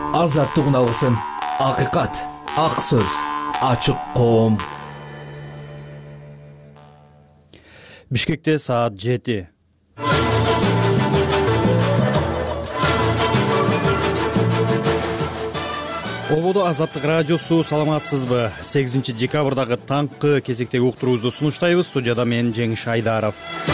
Азаттык үналысын, акыйкат, ак сөз, ачык коом. Бишкекте саат 7. Ободо Азаттык радиосу, саламатсызбы? 8 декабрдагы таңкы кезектеги уктуруубузду сунуштайбыз. Студияда мен Жеңиш Айдаров.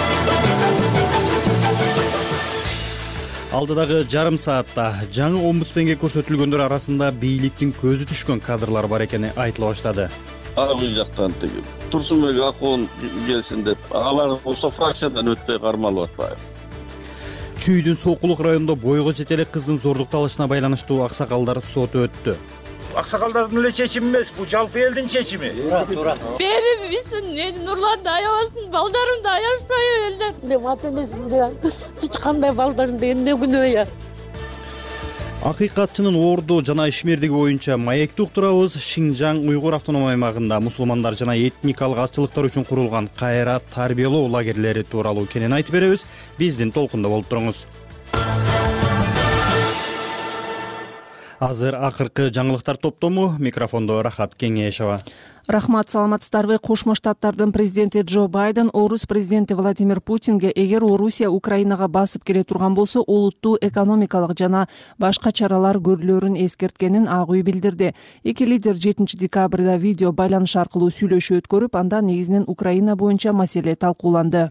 Алдыдагы жарым саатта жаңы омбудсменге көрсөтүлгөндөр арасында бийликтин көзү түшкөн кадрлар бар экени айтыла баштады. Бул жактан тиги Турсунбек Акун келсин деп, алар болсо фракциядан өтпөй кармалып атпайбы. Чүйдүн Сокулук районунда бойго жетелек кыздын зордукталышына байланыштуу аксакалдар соту өттү. Аксакалдардын эле чечими эмес, бул жалпы элдин чечими. Туура. Бери биздин Нурланды аябасын, балдарымды аябышпай элден. Мен ата-энесинде эч кандай балдарымды эмне күнөөя. Акыйкатчынын орду жана ишмердиги боюнча маекти уктурабыз. Шинжаң уйгур автономия аймагында мусулмандар жана этникалык азчылыктар үчүн курулган кайра тарбиялоо лагерлери тууралуу кенен айтып беребиз. Биздин толкунда болуп туруңуз. Азыр акыркы жаңылыктар топтому. Микрофондо Рахат Кеңешова. Рахмат, саламатсыздарбы? Кошмо Штаттардын президенти Джо Байден Орус президенти Владимир Путинге эгер Орусия Украинага басып келе турган болсо, олуттуу экономикалык жана башка чаралар көрүлөрүн эскерткенин ак үй билдирди. Эки лидер 7 декабрда видео байланыш аркылуу сүйлөшүү өткөрүп, анда негизинен Украина боюнча маселе талкууланды.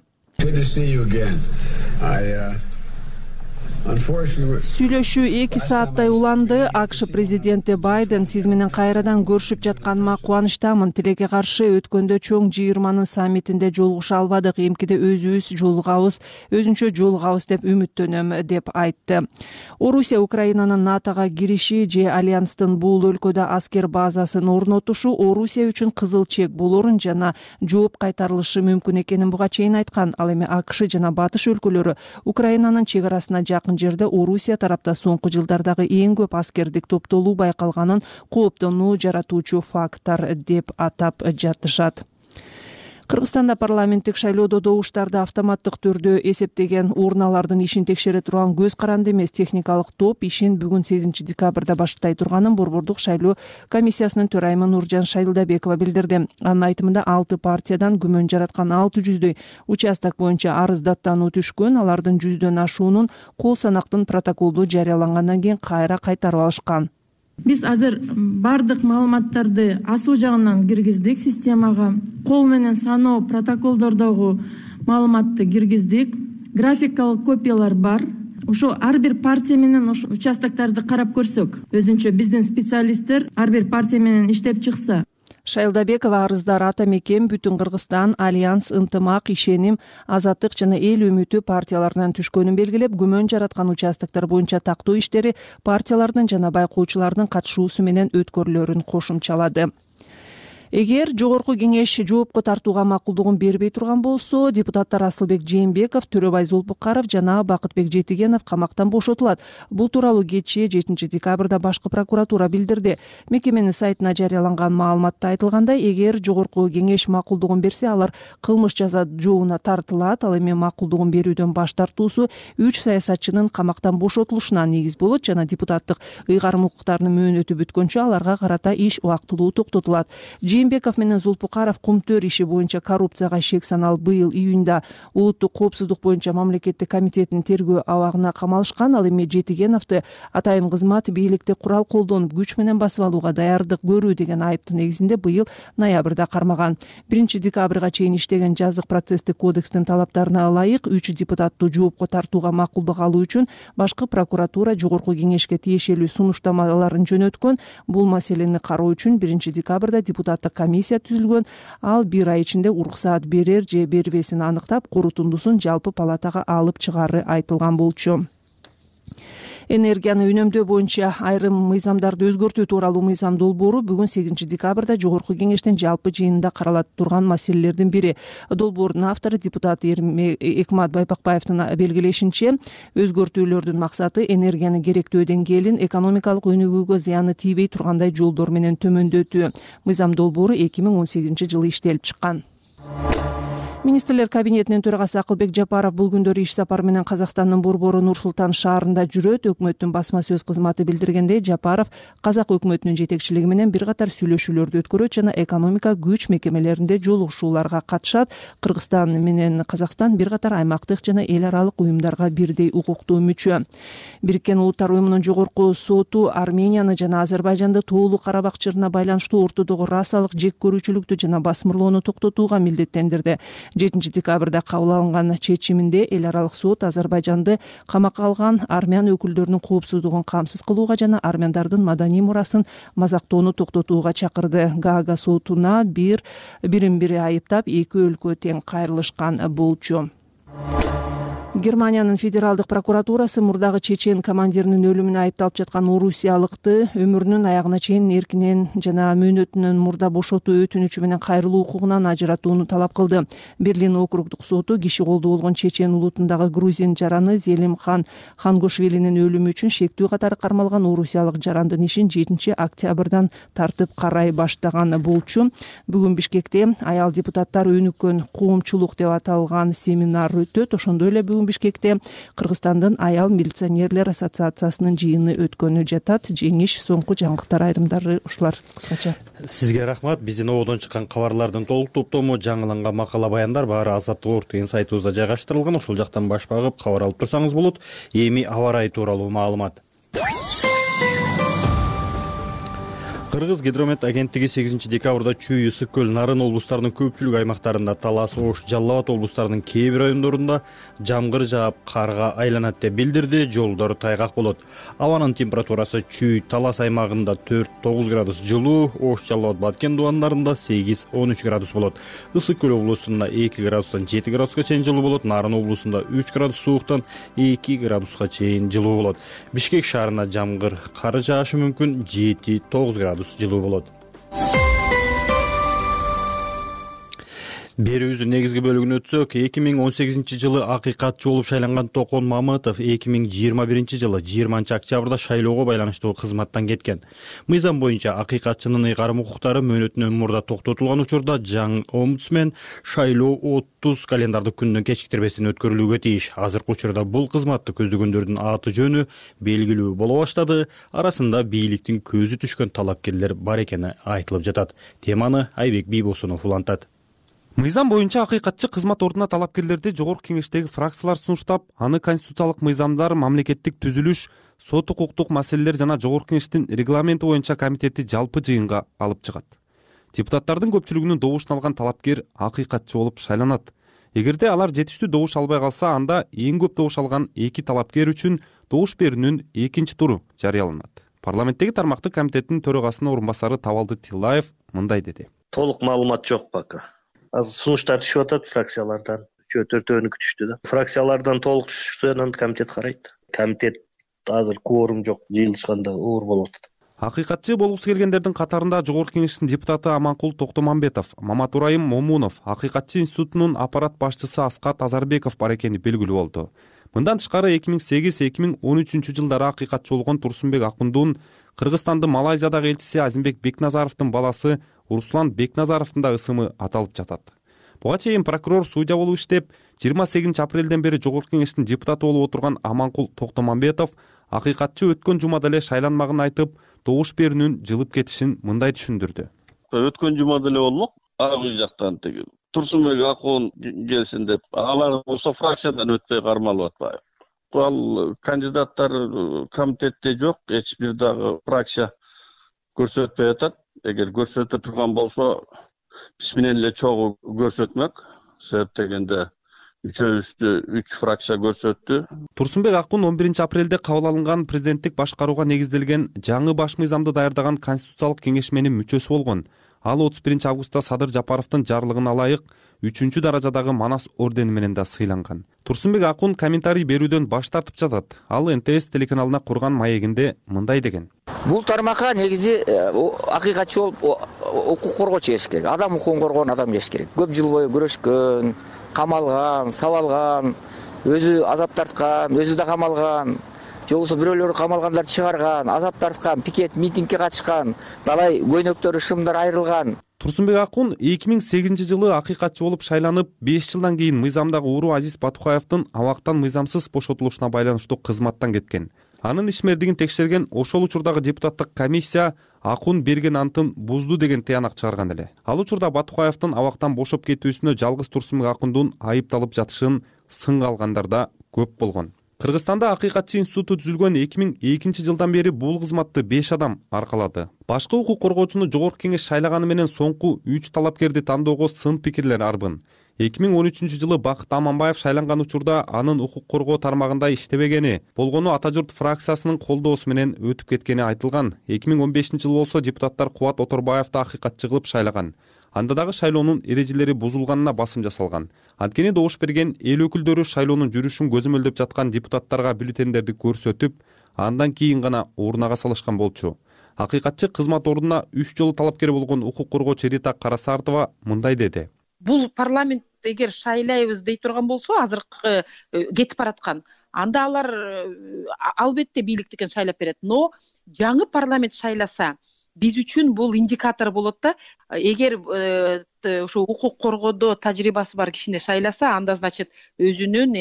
Сүйлөшүү 2 сааттай уланды. АКШ президенти Байден: сиз менен кайрадан көрүшүп жатканыма кубанычтамын. Тилекке каршы өткөндө чоң жыйырманын саммитинде жолугуша албадык. Эмкиде өзүбүз жолугабыз, өзүнчө жолугабыз деп үмүттөнөм деп айтты. Орусия Украинанын НАТОга кириши же альянстын бул өлкөдө аскер базасын орнотушу Орусия үчүн кызыл чек болорун жана жооп кайтарылышы мүмкүн экенин буга чейин айткан. Ал эми АКШ жана Батыш өлкөлөрү Украинанын чек арасына жакын жерде Орусия тарапта соңку жылдардагы эң көп аскердик топтолуу байкалганын кооптонуу жаратуучу фактор деп атап жатышат. Кыргызстанда парламенттик шайлоодо добуштарды автоматтык түрдө эсептеген урналардын ишин текшере турган көз каранды эмес техникалык топ ишин бүгүн 8 декабрда баштай турганын Борбордук шайлоо комиссиясынын төрайымы Нуржан Шайлдабекова билдирди. Анын айтымында 6 партиядан күмөн жараткан 600дөй участок боюнча арыз даттануу түшкөн. Алардын 100дөн ашуунун кол санактын протоколду жарыялангандан кийин кайра кайтарып алышкан. Биз азыр бардык маалыматтарды асуу жагынан киргиздик системага. Кол менен саноо протоколдордогу маалыматты киргиздик. Графикалык копиялар бар. Ошо ар бир партия менен ошо участоктарды карап көрсөк, өзүнчө биздин специалисттер ар бир партия менен иштеп чыкса. Шайлдабекова арыздар Ата Мекен, Бүтүн Кыргызстан, Альянс, Ынтымак, Ишеним, Азаттык жана Эл үмүтү партияларынан түшкөнүн белгилеп, күмөн жараткан участоктор боюнча тактоо иштери партиялардын жана байкоочулардын катышуусу менен өткөрүлөрүн кошумчалады. Эгер жогорку кеңеш жоопко тартууга макулдугун бербей турган болсо, депутаттар Асылбек Жээнбеков, Төрөбай Зулпукаров жана Бакытбек Жетигенов камактан бошотулат. Бул тууралуу кечээ 7 декабрда башкы прокуратура билдирди. Мекеменин сайтына жарыяланган маалыматта айтылгандай, эгер жогорку кеңеш макулдугун берсе, алар кылмыш жаза жообуна тартылат. Ал эми макулдугун берүүдөн баш тартуусу 3 саясатчынын камактан бошотулушуна негиз болот жана депутаттык ыйгарым укуктарынын мөөнөтү бүткөнчө аларга карата иш убактылуу токтотулат. Жээнбеков менен Зулпукаров кумтөр иши боюнча коррупцияга шек саналып быйыл июнда улуттук коопсуздук боюнча мамлекеттик комитетинин тергөө абагына камалышкан. Ал эми Жетигеновду атайын кызмат бийликти курал колдонуп күч менен басып алууга даярдык көрүү деген айыптын негизинде быйыл ноябрда кармаган. 1 декабрга чейин иштеген жазык процесстик кодекстин талаптарына ылайык 3 депутаттуу жоопко тартууга макулдук алуу үчүн башкы прокуратура жогорку кеңешке тиешелүү сунуштамаларын жөнөткөн. Бул маселени кароо үчүн 1 декабрда депутат комиссия түзүлгөн. Ал 1 ай ичинде уруксаат берер же бербесин аныктап, корутундусун жалпы палатага алып чыгаары айтылган болчу. Энергияны үнөмдөө боюнча айрым мыйзамдарды өзгөртүү тууралуу мыйзам долбоору бүгүн 8 декабрда жогорку кеңештин жалпы жыйынында каралат турган маселелердин бири. Долбоордун автору депутат Экмат Байпакбаевдин белгилешинче, өзгөртүүлөрдүн максаты энергияны керектөө деңгээлин экономикалык өнүгүүгө зыяны тийбей тургандай жолдор менен төмөндөтүү. Мыйзам долбоору 2018 жылы иштелип чыккан. Министрлер кабинетинин төрагасы Акылбек Жапаров бул күндөрү иш сапары менен Казакстандын борбору Нур-Султан шаарында жүрөт. Өкмөттүн басма сөз кызматы билдиргендей, Жапаров казак өкмөтүнүн жетекчилиги менен бир катар сүйлөшүүлөрдү өткөрөт жана экономика күч мекемелеринде жолугушууларга катышат. Кыргызстан менен Казакстан бир катар аймактык жана эл аралык уюмдарга бирдей укуктуу мүчө. Бириккен Улуттар уюмунун жогорку соту Арменияны жана Азербайжанды Тоолуу Карабак чырына байланыштуу ортодогу расалык жек көрүүчүлүктү жана басмырлоону токтотууга милдеттендирди. 7 декабрда кабыл алынган чечиминде эл аралык сот Азербайжанды камакка алган армян өкүлдөрүнүн коопсуздугун камсыз кылууга жана армяндардын маданий мурасын мазактоону токтотууга чакырды. Гаага сотуна бирин бири айыптап, эки өлкө тең кайрылышкан болчу. Германиянын федералдык прокуратурасы мурдагы чечен командиринин өлүмүнө айыпталып жаткан орусиялыкты өмүрүнүн аягына чейин эркинен жана мөөнөтүнөн мурда бошотуу өтүнүчү менен кайрылуу укугунан ажыратууну талап кылды. Берлин округдук соту киши колдуу болгон чечен улутундагы грузин жараны Зелимхан Хангошвилинин өлүмү үчүн шектүү катары кармалган орусиялык жарандын ишин 7 октябрдан тартып карай баштаган болчу. Бүгүн Бишкекте аял депутаттар өнүккөн коомчулук деп аталган семинар өтөт. Ошондой эле бүгүн Бишкекте Кыргызстандын аял милиционерлер ассоциациясынын жыйыны өткөнү жатат. Жеңиш соңку жаңылыктар айрымдары ушулар кыскача. Сизге рахмат. Биздин ободон чыккан кабарлардын толук топтому, жаңыланган макала баяндар баары Азаттык.орг сайтыбызда жайгаштырылган. Ошол жактан баш багып кабар алып турсаңыз болот. Эми аба ырайы тууралуу маалымат. Кыргыз гидромет агенттиги 8 декабрда Чүй, Ысык көл, Нарын облустарынын көпчүлүк аймактарында, Талас, Ош, Жалал Абад облустарынын кээ бир райондорунда жамгыр жаап карга айланат деп билдирди. Жолдор тайгак болот. Абанын температурасы Чүй, Талас аймагында 4-9 градус жылуу, Ош, Жалал Абад, Баткен дубандарында 8-13 градус болот. Ысык көл облусунда 2 градустан 7 градуска чейин жылуу болот. Нарын облусунда 3 градус сууктан 2 градуска чейин жылуу болот. Бишкек шаарында жамгыр кар жаашы мүмкүн, 7-9 градус жылуу болот. Берүүбүздүн негизги бөлүгүнө өтсөк, 2018 жылы акыйкатчы болуп шайланган Токон Мамытов 2021 жылы 20 октябрда шайлоого байланыштуу кызматтан кеткен. Мыйзам боюнча акыйкатчынын ыйгарым укуктары мөөнөтүнөн мурда токтотулган учурда жаңы омбудсмен шайлоо 30 календардык күндөн кечиктирбестен өткөрүлүүгө тийиш. Азыркы учурда бул кызматты көздөгөндөрдүн аты жөнү белгилүү боло баштады. Арасында бийликтин көзү түшкөн талапкерлер бар экени айтылып жатат. Теманы Айбек Бийбосунов улантат. Мыйзам боюнча акыйкатчы кызмат ордуна талапкерлерди жогорку кеңештеги фракциялар сунуштап, аны конституциялык мыйзамдар, мамлекеттик түзүлүш, сот укуктук маселелер жана жогорку кеңештин регламенти боюнча комитети жалпы жыйынга алып чыгат. Депутаттардын көпчүлүгүнүн добушун алган талапкер акыйкатчы болуп шайланат. Эгерде алар жетиштүү добуш албай калса, анда эң көп добуш алган 2 талапкер үчүн добуш берүүнүн экинчи туру жарыяланат. Парламенттеги тармактык комитеттин төрагасынын орун басары Табалды Тилаев мындай деди. Толук маалымат жок пока. Азыр сунуштар түшүп атат фракциялардан. 4-4 түштү да. Фракциялардан толук түшүктү анан комитет карайт. Комитет азыр кворум жок, жыйылышканда оор болуп атат. Акыйкатчы болгусу келгендердин катарында жогорку кеңештин депутаты Аманкул Токтомамбетов, Маматурайым Момунов, Акыйкатчы институтунун аппарат башчысы Аскат Азарбеков бар экени белгилүү болду. Мындан тышкары 2008-2013 жылдары акыйкатчы болгон Турсунбек Акундун Кыргызстандын Малайзиядагы элчиси Азимбек Бекназаровдун баласы Руслан Бекназаровдун да ысымы аталып жатат. Буга чейин прокурор судья болуп иштеп, 28 апрелден бери жогорку кеңештин депутаты болуп отурган Аманкул Токтомамбетов акыйкатчы өткөн жумада эле шайланмагын айтып, добуш берүүнүн жылып кетишин мындай түшүндүрдү. Өткөн жумада эле болмок, ак үй жактан теги Турсунбек Акун келсин деп, алар болсо фракциядан өтпөй кармалып атпайбы. Ал кандидаттар комитетте жок, эч бир дагы фракция көрсөтпөй атат. Эгер көрсөтө турган болсо, биз менен эле чогуу көрсөтмөк. Себеп дегенде 3 фракция көрсөттү. Турсунбек Акун 11 апрелде кабыл алынган президенттик башкарууга негизделген жаңы баш мыйзамды даярдаган конституциялык кеңешменин мүчөсү болгон. Ал 31 августта Садыр Жапаровдун жарлыгына ылайык 3 даражадагы Манас ордени менен да сыйланган. Турсунбек Акун комментарий берүүдөн баш тартып жатат. Ал НТС телеканалына курган маегинде мындай деген. Бул тармакка негизи акыйкатчы болуп укук коргоочу эш керек. Адам укугун коргоон адам эш керек. Көп жыл бою күрөшкөн, камалган, сабалган, өзү азап тарткан, өзү да камалган, же болбосо бирөөлөрү камалгандарды чыгарган, азап тарткан, пикет, митингге катышкан, далай көйнөктөрү, шымдар айрылган. Турсунбек Акун 2008-жылы акыйкатчы болуп шайланып, 5 жылдан кийин мыйзамдагы уру Азиз Батукаевдин абактан мыйзамсыз бошотулушуна байланыштуу кызматтан кеткен. Анын ишмердигин текшерген ошол учурдагы депутаттык комиссия Акун берген антын бузду деген тыянак чыгарган эле. Ал учурда Батукаевдин абактан бошоп кетүүсүнө жалгыз Турсунбек Акундун айыпталып жатышын сынга алгандар да көп болгон. Кыргызстанда акыйкатчы институту түзүлгөн 2002-жылдан бери бул кызматты 5 адам аркалады. Башкы укук коргоочуну жогорку кеңеш шайлаганы менен соңку 3 талапкерди тандоого сын пикирлер арбын. 2013-жылы Бакыт Аманбаев шайланган учурда анын укук коргоо тармагында иштебегени, болгону Ата журт фракциясынын колдоосу менен өтүп кеткени айтылган. 2015-жылы болсо депутаттар Кубат Оторбаевди акыйкатчы кылып шайлаган. Анда дагы шайлоонун эрежелери бузулганына басым жасалган. Анткени добуш берген эл өкүлдөрү шайлоонун жүрүшүн көзөмөлдөп жаткан депутаттарга бюллетендерди көрсөтүп, андан кийин гана урнага салышкан болчу. Акыйкатчы кызмат ордуна 3 жолу талапкер болгон укук коргоочу Рита Карасартова мындай деди. Бул парламент эгер шайлайбыз дей турган болсо, азыркы кетип бараткан, анда алар албетте бийликтикен шайлап берет. Но жаңы парламент шайласа, биз үчүн бул индикатор болот да. Эгер ошо укук коргоодо тажрыйбасы бар кишини шайласа, анда значит өзүнүн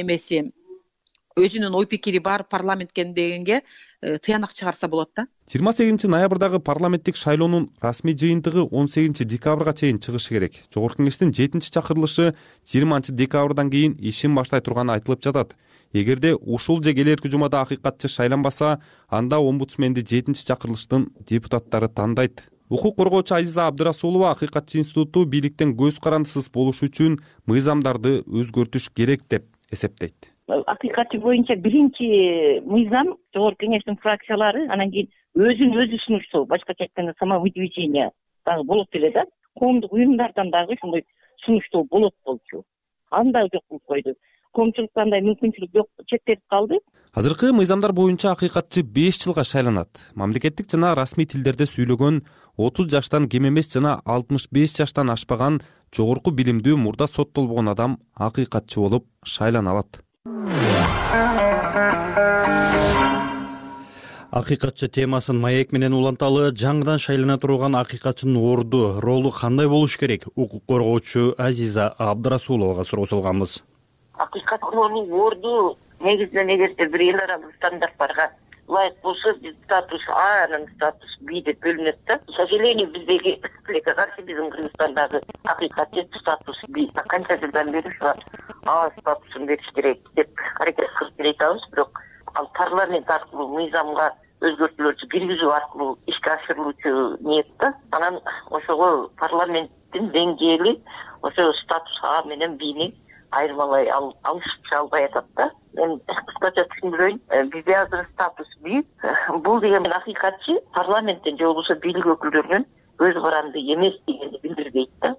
ой пикири бар парламентке дегенге тыянак чыгарса болот да. 28-ноябрдагы парламенттик шайлоонун расмий жыйынтыгы 18-декабрга чейин чыгышы керек. Жогорку кеңештин 7-чакырылышы 20-декабрдан кийин ишин баштай турганы айтылып жатат. Эгерде ушул же келерки жумада акыйкатчы шайланбаса, анда омбудсменди 7-чакырылыштын депутаттары тандайт. Укук коргоочу Азиза Абдырасулова акыйкатчы институту бийликтен көз карандысыз болуш үчүн мыйзамдарды өзгөртүш керек деп эсептейт. Акыйкатчы боюнча биринчи мыйзам жогорку кеңештин фракциялары, анан кийин өзүн сунуштоо, башкача айтканда самовыдвижение дагы болот эле да. Коомдук уюмдардан дагы ушундай сунуштоо болот болчу. Анда жок кылып койду. Коомчулукта андай мүмкүнчүлүк жок, чектелип калды. Азыркы мыйзамдар боюнча акыйкатчы 5 жылга шайланат. Мамлекеттик жана расмий тилдерде сүйлөгөн, 30 жаштан кем эмес жана 65 жаштан ашпаган жогорку билимдүү мурда соттолбогон адам акыйкатчы болуп шайлана алат. Акыйкатчы темасын маек менен уланталы. Жаңыдан шайлана турган акыйкатчынын орду, ролу кандай болуш керек? Укук коргоочу Азиза Абдырасуловага суроо салганбыз. Акыйкатчынын орду негизинен эгерде бир эл аралык стандарттарга ылайык болсо, статус А, анан статус Б деп бөлүнөт да. К сожалению, биздеги каршы биздин Кыргызстандагы акыйкатчы статус Б. Канча жылдан бери ушуга А статусун бериш керек деп аракет кылып келе жатабыз, бирок ал парламент аркылуу мыйзамга өзгөртүүлөрдү киргизүү аркылуу ишке ашырылуучу ниет да. Анан ошого парламенттин деңгээли ошо статус А менен Б'ни айырмалай алышып албай атат да. Мен кыскача түшүндүрөйүн. Бизде азыр статус Б. Бул деген акыйкатчы парламенттен же болбосо бийлик өкүлдөрүнүн көз каранды эмес дегенди билдирбейт да.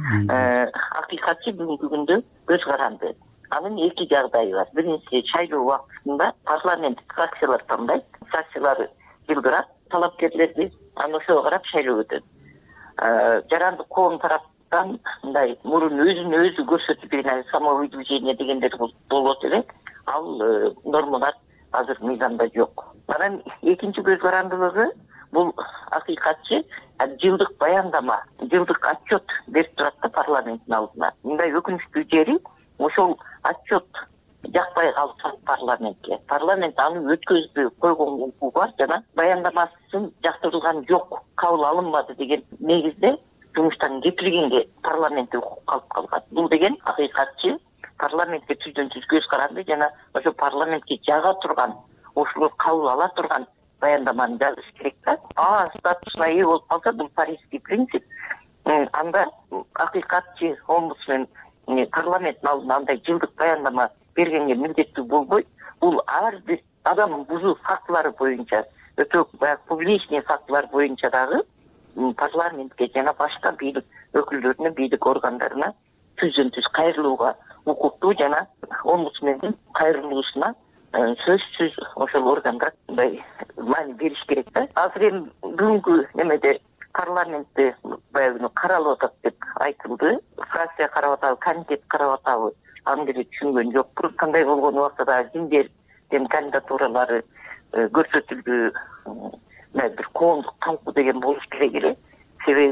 Акыйкатчы бүгүнкү күндө көз каранды. Анын эки жагдайы бар. Биринчи, шайлоо убактысында парламент фракциялар тандайт. Фракциялар жылдырат талапкерлерди, анан ошого карап шайлоо өтөт. Жарандык коом тараптан мындай мурун өзүн өзү көрсөтүп берген самовыдвижение дегендер болот эле. Ал нормалар азыр мыйзамда жок. Анан экинчи көз карандылыгы, бул акыйкатчы жылдык баяндама, жылдык отчет берип турат да парламенттин алдына. Мындай өкүнүчтүү жери, ошол отчет жакпай калса парламентке. Парламент аны өткөзбөй койгон укугу бар жана баяндамасын жактырылган жок, кабыл алынмады деген негизде жумуштан кетиргенге парламентте укук калып калган. Бул деген акыйкатчы парламентке түздөн-түз көз каранды жана ошо парламентке жага турган, ошого кабыл ала турган баяндаманы жазыш керек да. Статусуна ээ болуп калса, бул парижский принцип. Анда акыйкатчы омбудсмен парламенттин алдына андай жылдык баяндама бергенге милдеттүү болбойт. Бул ар бир адам бузуу фактылары боюнча, өтө публичный фактылар боюнча дагы парламентке жана башка бийлик өкүлдөрүнө, бийлик органдарына түздөн-түз кайрылууга укуктуу жана омбудсмендин кайрылуусуна сөзсүз ошол органдар мындай маани бериш керек да. Азыр эми бүгүнкү немеде парламентте баягы каралып атат деп айтылды. Фракция карап атабы, комитет карап атабы, аны деле түшүнгөн жокпуз. Кандай болгон убакта да кимдердин кандидатуралары көрсөтүлдү, бир коомдук талкуу деген болуш керек эле. Себеби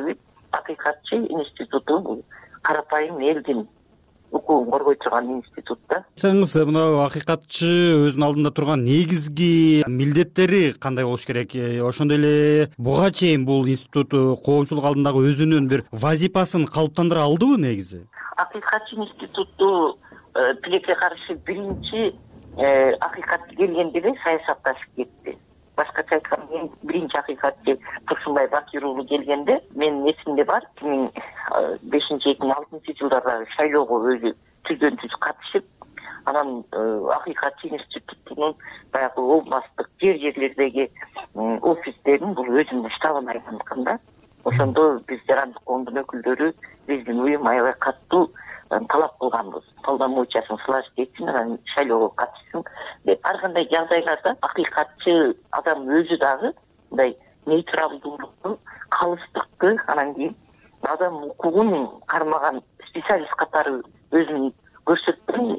акыйкатчы институту бул карапайым элдин укугун коргой турган институт да. Айтсаңыз, мына акыйкатчы өзүнүн алдында турган негизги милдеттери кандай болуш керек? Ошондой эле буга чейин бул институт коомчулук алдындагы өзүнүн бир вазипасын калыптандыра алдыбы негизи? Акыйкатчы институту тилекке каршы биринчи акыйкатчы келгенде эле саясатташып кетти. Башкача айтканда биринчи акыйкатчы Турсунбай Бакир уулу келгенде менин эсимде бар 2005-2006 жылдардагы шайлоого өзү түздөн түз катышып, анан акыйкатчы институтунун баягы областтык жерлердеги офистерин бул өзүнүн штабына айламакан да. Ошондо биз жарандык коомдун өкүлдөрү биздин уюм аябай катуу талап кылганбыз. Полномочиясын сылаш кетсин, анан шайлоого катышсын деп. Ар кандай жагдайларда акыйкатчы адам өзү дагы мындай нейтралдуулукту, калыстыкты, анан кийин адам укугун кармаган специалист катары өзүн көрсөткөн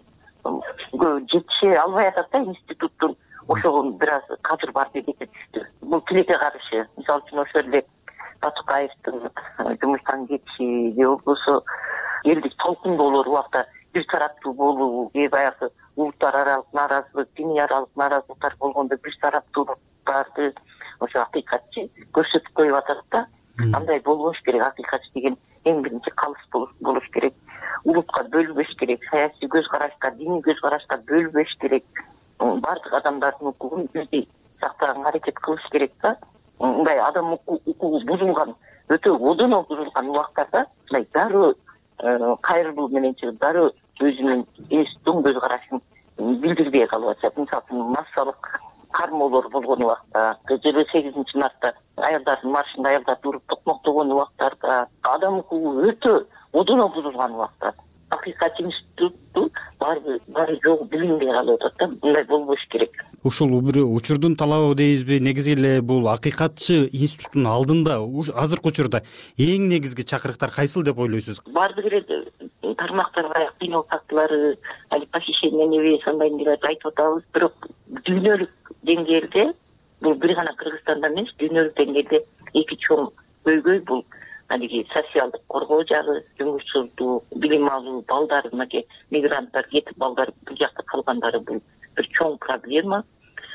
жетише албай атат да институттун. Ошого бир аз кадыр бар деп кетиштү. Бул тилекке каршы. Мисалы үчүн ошол эле Батукаевдин жумуштан кетиши же болбосо элдик толкундоолор убакта бир тараптуу болуу, же баягы улуттар аралык нааразылык, диний аралык нааразылыктар болгондо бир тараптуулуктарды ошо акыйкатчы көрсөтүп коюп атат да. Андай болбош керек. Акыйкатчы деген эң биринчи калыс болуш керек. Улутка бөлүнбөш керек. Саясий көз карашка, диний көз карашка бөлүнбөш керек. Бардык адамдардын укугун бирдей сактаганга аракет кылыш керек да. Мындай адам укугу бузулган, өтө одоно бузулган убактарда мындай дароо кайрылуу менен чыгып, дароо өзүнүн эстин көз карашын билдирбей калып атат. Мисалы үчүн массалык кармоолор болгон убакта, же 8 мартта аялдардын маршында аялдарды уруп токмоктогон убактарда, адам укугу өтө одоно бузулган убакта акыйкатчы институту баары жогу билинбей калып атат да. Мындай болбош керек. Ушул бир учурдун талабы дейбизби? Негизи эле бул акыйкатчы институтунун алдында азыркы учурда эң негизги чакырыктар кайсыл деп ойлойсуз? Бардык эле тармактар баягы кыйноо фактылары, али похищение невест андайларды айтып атабыз. Бирок дүйнөлүк деңгээлде бул бир гана Кыргызстанда эмес, дүйнөлүк деңгээлде эки чоң көйгөй бул алиги социалдык коргоо жагы, жумушсуздук, билим алуу, балдар, мынакей мигранттар кетип балдар бул жакта калгандары бул бир чоң проблема.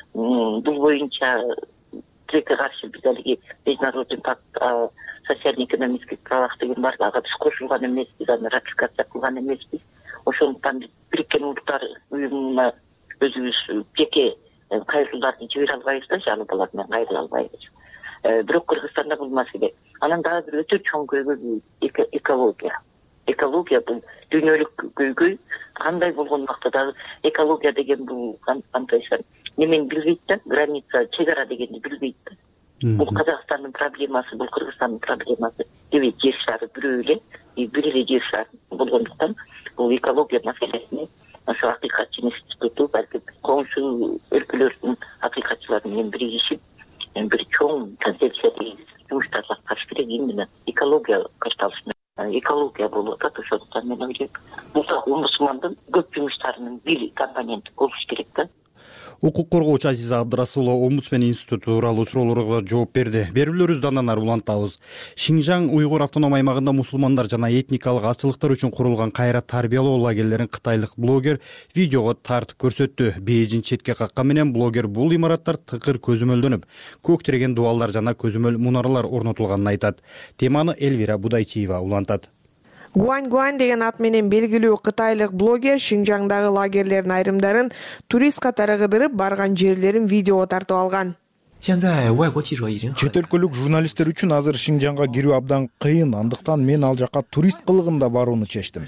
Бул боюнча тилекке каршы биз алиги международный пакт о социально-экономических правах деген бар, ага биз кошулган эмеспиз, аны ратификация кылган эмеспиз. Ошондуктан биз Бириккен Улуттар уюмуна өзүбүз жеке кайрылууларды жибере албайбыз да, жалпы алар менен кайрыла албайбыз. Бирок Кыргызстанда бул маселе. Анан дагы бир өтө чоң көйгөй экология. Экология бул дүйнөлүк көйгөй. Кандай болгон убакта дагы экология деген бул кантайса немени билбейт да, граница, чек ара дегенди билбейт да. Бул Казакстандын проблемасы, бул Кыргызстандын проблемасы. Дебейт, жер шары бирөө эле, бир эле жер шар болгондуктан бул экология маселесине ошо акыйкатчы институту балки коңшу өлкөлөрдүн акыйкатчылары менен биригишип бир чоң концепция жумуштарды аткарыш керек. Именно экология кырталыш менен экология болуп атат. Ошондуктан мен ойлойм, бул омбудсмандын көп жумуштарынын бир компоненти болуш керек да. Укук коргоочу Азиза Абдрасулова Омбудсмен институту тууралуу суроолорго жооп берди. Берүүлөрүбүздү андан ары улантабыз. Шинжаң уйгур автоном аймагында мусулмандар жана этникалык азчылыктар үчүн курулган кайра тарбиялоо лагерлерин кытайлык блогер видеого тартып көрсөттү. Бейжин четке каккан менен блогер бул имараттар тыкыр көзөмөлдөнүп, көк тиреген дубалдар жана көзөмөл мунаралар орнотулганын айтат. Теманы Элвира Будайчиева улантат. Гуань деген ат менен белгилүү кытайлык блогер Шинжаңдагы лагерлердин айрымдарын турист катары кыдырып барган жерлерин видеого тартып алган. Чет өлкөлүк журналисттер үчүн азыр Шинжаңга кирүү абдан кыйын, андыктан мен ал жака турист кылыгында барууну чечтим.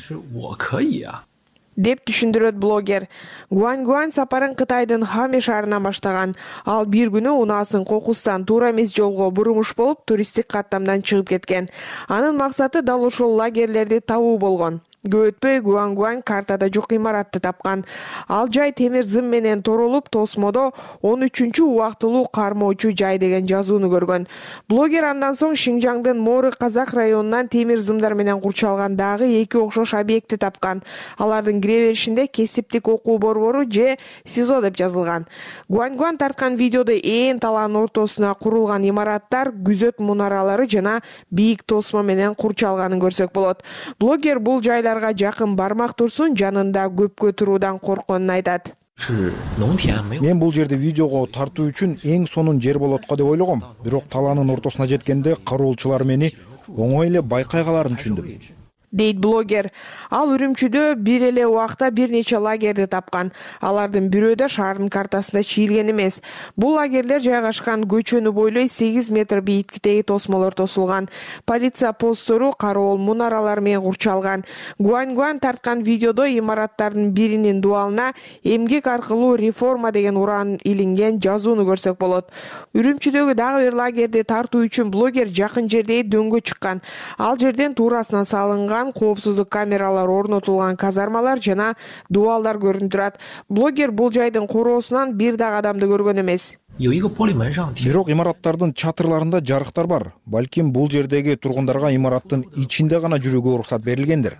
Деп түшүндүрөт блогер. Гуань сапарын Кытайдын Хаме шаарынан баштаган. Ал бир күнү унаасын кокустан туура эмес жолго бурумуш болуп, туристтик каттамдан чыгып кеткен. Анын максаты дал ошол лагерлерди табуу болгон. Көп өтпөй Гуангуань картада жок имаратты тапкан. Ал жай темир зым менен торолуп, тосмодо 13-чү убактылуу кармоочу жай деген жазууну көргөн. Блогер андан соң Шинжаңдын Моры Казак районунан темир зымдар менен курчалган дагы 2 окшош объектти тапкан. Алардын кире беришинде кесиптик окуу борбору же СИЗО деп жазылган. Гуангуань тарткан видеодо ээн талаанын ортосуна курулган имараттар, күзөт мунаралары жана бийик тосмо менен курчалганын көрсөк болот. Блогер бул жайларга жакын бармак турсун, жанында көпкө туруудан коркконун айтат. Мен бул жерди видеого тартуу үчүн эң сонун жер болот го деп ойлогом. Бирок талаанын ортосуна жеткенде кароолчулар мени оңой эле байкай каларын түшүндүм, дейт блогер. Ал Үрүмчүдө бир эле убакта бир нече лагерди тапкан. Алардын бирөө да шаардын картасында чийилген эмес. Бул лагерлер жайгашкан көчөнү бойлой 8 метр бийиктиктеги тосмолор тосулган. Полиция посттору, кароол мунаралар менен курчалган. Гуангуань тарткан видеодо имараттардын биринин дуалына эмгек аркылуу реформа деген уран илинген жазууну көрсөк болот. Үрүмчүдөгү дагы бир лагерди тартуу үчүн блогер жакын жердеги дөңгө чыккан. Ал жерден туурасынан салынган коопсуздук камералар орнотулган казармалар жана дуалдар көрүнүп турат. Блогер бул жайдын короосунан бир дагы адамды көргөн эмес. Бирок имараттардын чатырларында жарыктар бар. Балким бул жердеги тургундарга имараттын ичинде гана жүрүүгө уруксат берилгендир,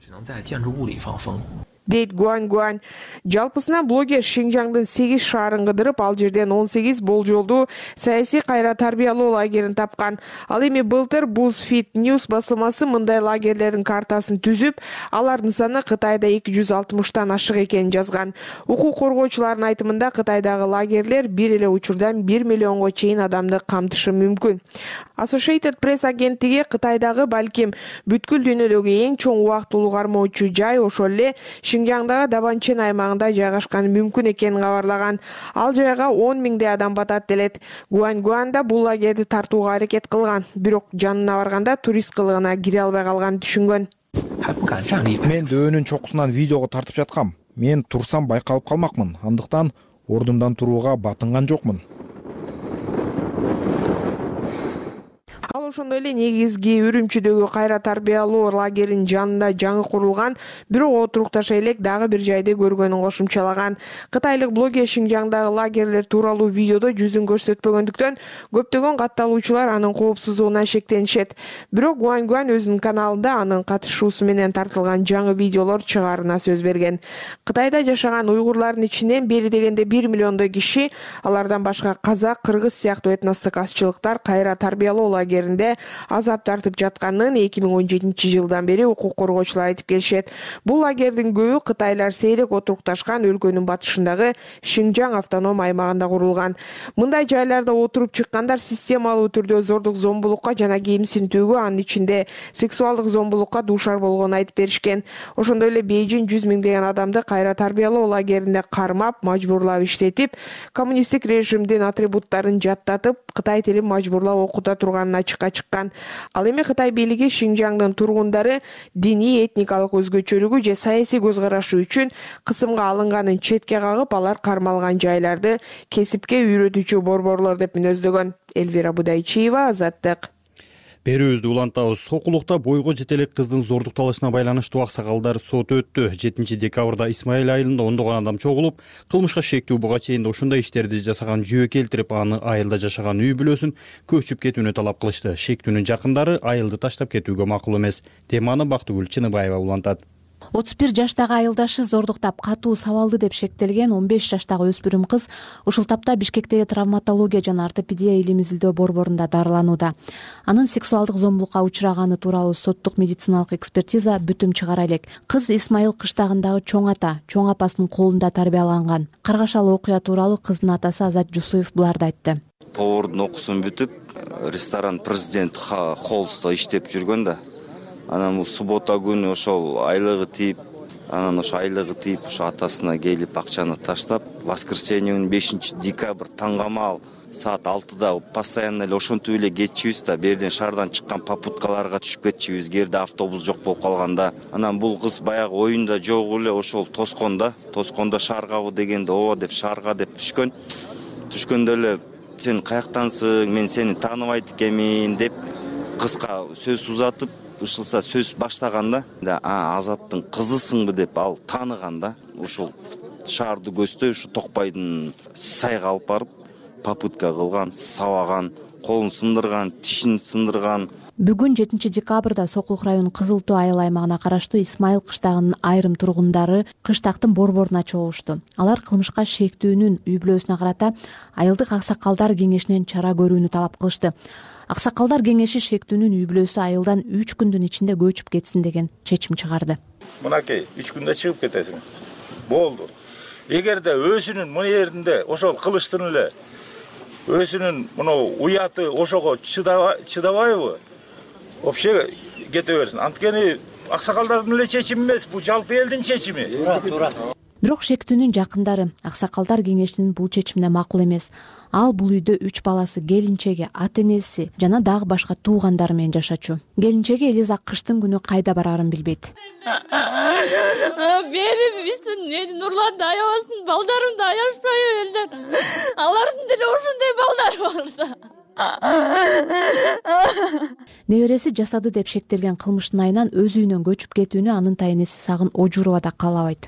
дейт Гуангуань. Жалпысына блогер Шинжаңдын 8 шаарын кыдырып, ал жерден 18 болжолдуу саясий кайра тарбиялоо лагерин тапкан. Ал эми былтыр BuzzFeed News басылмасы мындай лагерлердин картасын түзүп, алардын саны Кытайда 260тан ашык экенин жазган. Укук коргоочулардын айтымында Кытайдагы лагерлер бир эле учурдан 1 миллионго чейин адамды камтышы мүмкүн. Associated Press агенттиги Кытайдагы балким бүткүл дүйнөдөгү эң чоң убактылуу кармоочу жай ошол эле Шинжаңдагы Дабанчен аймагында жайгашканы мүмкүн экенин кабарлаган. Ал жайга 10 миңдей адам батат делет. Гуангуань да бул лагерди тартууга аракет кылган, бирок жанына барганда турист кылыгына кире албай калганын түшүнгөн. Мен дөөнүн чокусунан видеого тартып жаткам. Мен турсам байкалып калмакмын. Андыктан ордумдан турууга батынган жокмун. Ал ошондой эле негизги Үрүмчүдөгү кайра тарбиялоо лагеринин жанында жаңы курулган, бирок отурукташа элек дагы бир жайды көргөнүн кошумчалаган. Кытайлык блогер Шинжаңдагы лагерлер тууралуу видеодо жүзүн көрсөтпөгөндүктөн көптөгөн катталуучулар анын коопсуздугуна шектенишет. Бирок Гуангуань өзүнүн каналында анын катышуусу менен тартылган жаңы видеолор чыгаарына сөз берген. Кытайда жашаган уйгурлардын ичинен бери дегенде 1 миллиондой киши, алардан башка казак, кыргыз сыяктуу этностук азчылыктар кайра тарбиялоо лагеринде азап тартып жатканын 2017-жылдан бери укук коргоочулар айтып келишет. Бул лагердин көбү кытайлар сейрек отурукташкан өлкөнүн батышындагы Шинжаң автоном аймагында курулган. Мындай жайларда отуруп чыккандар системалуу түрдө зордук зомбулукка жана кемсинтүүгө, анын ичинде сексуалдык зомбулукка дуушар болгонун айтып беришкен. Ошондой эле Бейжиң 100 миңдеген адамды кайра тарбиялоо лагеринде кармап, мажбурлап иштетип, коммунисттик режимдин атрибуттарын жаттатып, кытай тилин мажбурлап окута турганын ачыкка чыккан. Ал эми Кытай бийлиги Шинжаңдын тургундары диний этникалык өзгөчөлүгү же саясий көз карашы үчүн кысымга алынганын четке кагып, алар кармалган жайларды кесипке үйрөтүүчү борборлор деп мүнөздөгөн. Элвира Будайчиева, Азаттык. Берүүбүздү улантабыз. Сокулукта бойго жете элек кыздын зордукталышына байланыштуу аксакалдар сот өттү. 7 декабрда Исмаил айылында ондогон адам чогулуп, кылмышка шектүү буга чейин ушундай иштерди жасаган жүйө келтирип, аны айылда жашаган үй бүлөсүн көчүп кетүүнү талап кылышты. Шектүүнүн жакындары айылды таштап кетүүгө макул эмес. Теманы Бактыгүл Чыныбаева улантат. 31 жаштагы айылдашы зордуктап катуу сабалды деп шектелген 15 жаштагы өспүрүм кыз ушул тапта Бишкектеги травматология жана ортопедия илим изилдөө борборунда дарыланууда. Анын сексуалдык зомбулукка учураганы тууралуу соттук медициналык экспертиза бүтүм чыгара элек. Кыз Исмаил кыштагындагы чоң ата, чоң апасынын колунда тарбияланган. Каргашалы окуя тууралуу кыздын атасы Азат Жусуев буларды айтты. Повардын окуусун бүтүп, ресторан Президент Холлсто иштеп жүргөн да. Анан бул суббота күнү ошол айлыгы тийип, ошо атасына келип акчаны таштап, воскресенье күнү 5 декабрь таңгамал саат 6-да постоянно эле ошентип эле кетчүбүз да, берден шаардан чыккан попуткаларга түшүп кетчүбүз, жерде автобус жок болуп калганда. Анан бул кыз баягы оюнда жогу эле ошол тоскондо шааргабы дегенде ооба деп шаарга деп түшкөндө эле сен каяктансың, мен сени тааныбайт экенмин деп кыска сөз узатып, ышылса сөз баштаганда Азаттын кызысыңбы деп ал тааныганда ошол шаарды көздөй ушу Токпайдын сайга алып барып попытка кылган, сабаган, колун сындырган, тишин сындырган. Бүгүн 7 декабрда Сокулук районунун Кызыл Тоо айыл аймагына караштуу Исмайыл кыштагынын айрым тургундары кыштактын борборуна чогулушту. Алар кылмышка шектүүнүн үй бүлөсүнө карата айылдык аксакалдар кеңешинен чара көрүүнү талап кылышты. Аксакалдар кеңеши шектүүнүн үй бүлөсү айылдан 3 күндүн ичинде көчүп кетсин деген чечим чыгарды. Мынакей 3 күндө чыгып кетесиң. Болду. Эгерде өзүнүн мына жеринде ошол кылыштын эле өзүнүн мына уяты ошого чыдабайбы? Вообще кете берсин. Анткени аксакалдардын эле чечими эмес, бул жалпы элдин чечими. Туура. Бирок шектүүнүн жакындары аксакалдар кеңешинин бул чечимине макул эмес. Ал бул үйдө 3 баласы, келинчеги, ата энеси жана дагы башка туугандары менен жашачу. Келинчеги Элиза кыштын күнү кайда барарын билбейт. Бери биздин Нурланды аябасын, балдарымды аяшпайбы элдер. Алардын деле ошондой балдары бар да. Небереси жасады деп шектелген кылмыштын айынан өз үйүнөн көчүп кетүүнү анын тайнеси Сагын Ожурова да каалабайт.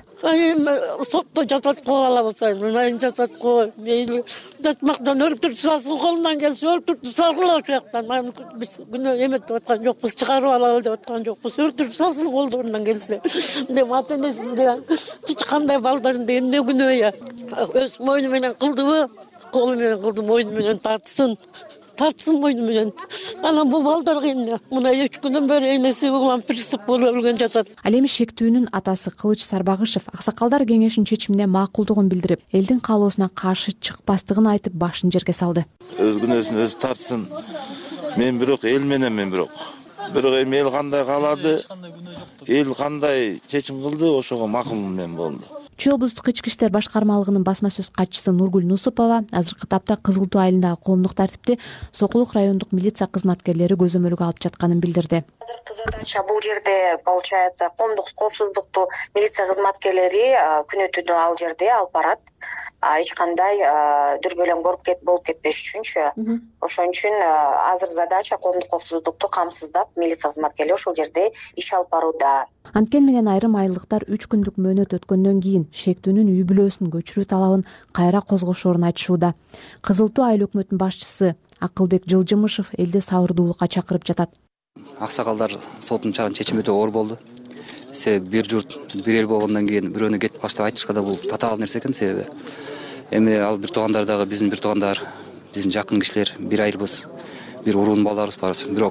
Сотто жасатып кала болсо, мынайын жасатып кой. Мейли датмактан өлтүрүп салсын, колунан келсе өлтүрүп салгыла ошол жактан. Мен биз күнөө эметип аткан жокпуз, чыгарып алалы деп аткан жокпуз. Өлтүрүп салсын колдорунан келсе. Деп ата энесинде эч кандай балдарында эмне күнөө я. Өз мойну менен кылдыбы? Колу менен кылды, мойну менен тартсын мойну менен. Анан бул балдарга эмне? Мына 3 күндөн бери энеси улам приступ болуп өлгөн жатат. Ал эми шектүүнүн атасы Кылыч Сарбагышев аксакалдар кеңешинин чечимине макулдугун билдирип, элдин каалоосуна каршы чыкпастыгын айтып, башын жерге салды. Өз күнөөсүн өзү тартсын. Мен бирок эл мененмен бирок эми эл кандай каалады, эл кандай чечим кылды, ошого макулмун мен болду. Чүй облустук ички иштер башкармалыгынын басма сөз катчысы Нургүл Нусупова азыркы тапта Кызыл Тоо айылындагы коомдук тартипти Сокулук райондук милиция кызматкерлери көзөмөлгө алып жатканын билдирди. Азыркы задача бул жерде получается коомдук коопсуздукту милиция кызматкерлери күнү түнү ал жерде алып барат. Эч кандай дүрбөлөң болуп кетпеш үчүнчү. Ошон үчүн азыр задача коомдук коопсуздукту камсыздап милиция кызматкерлери ошол жерде иш алып барууда. Анткени менен айрым айылдыктар 3 күндүк мөөнөт өткөндөн кийин шектүүнүн үй бүлөсүн көчүрүү талабын кайра козгошоорун айтышууда. Кызыл Тоо айыл өкмөтүнүн башчысы Акылбек Жылжымышев элди сабырдуулукка чакырып жатат. Аксакалдар соттун чечими өтө оор болду. Себеби бир журт, бир эл болгондон кийин бирөөнү кетип калыш деп айтышка да бул татаал нерсе экен. Себеби эми ал бир туугандар дагы биздин бир туугандар, биздин жакын кишилер, бир айылбыз, бир уруунун балдарыбыз барбыз. Бирок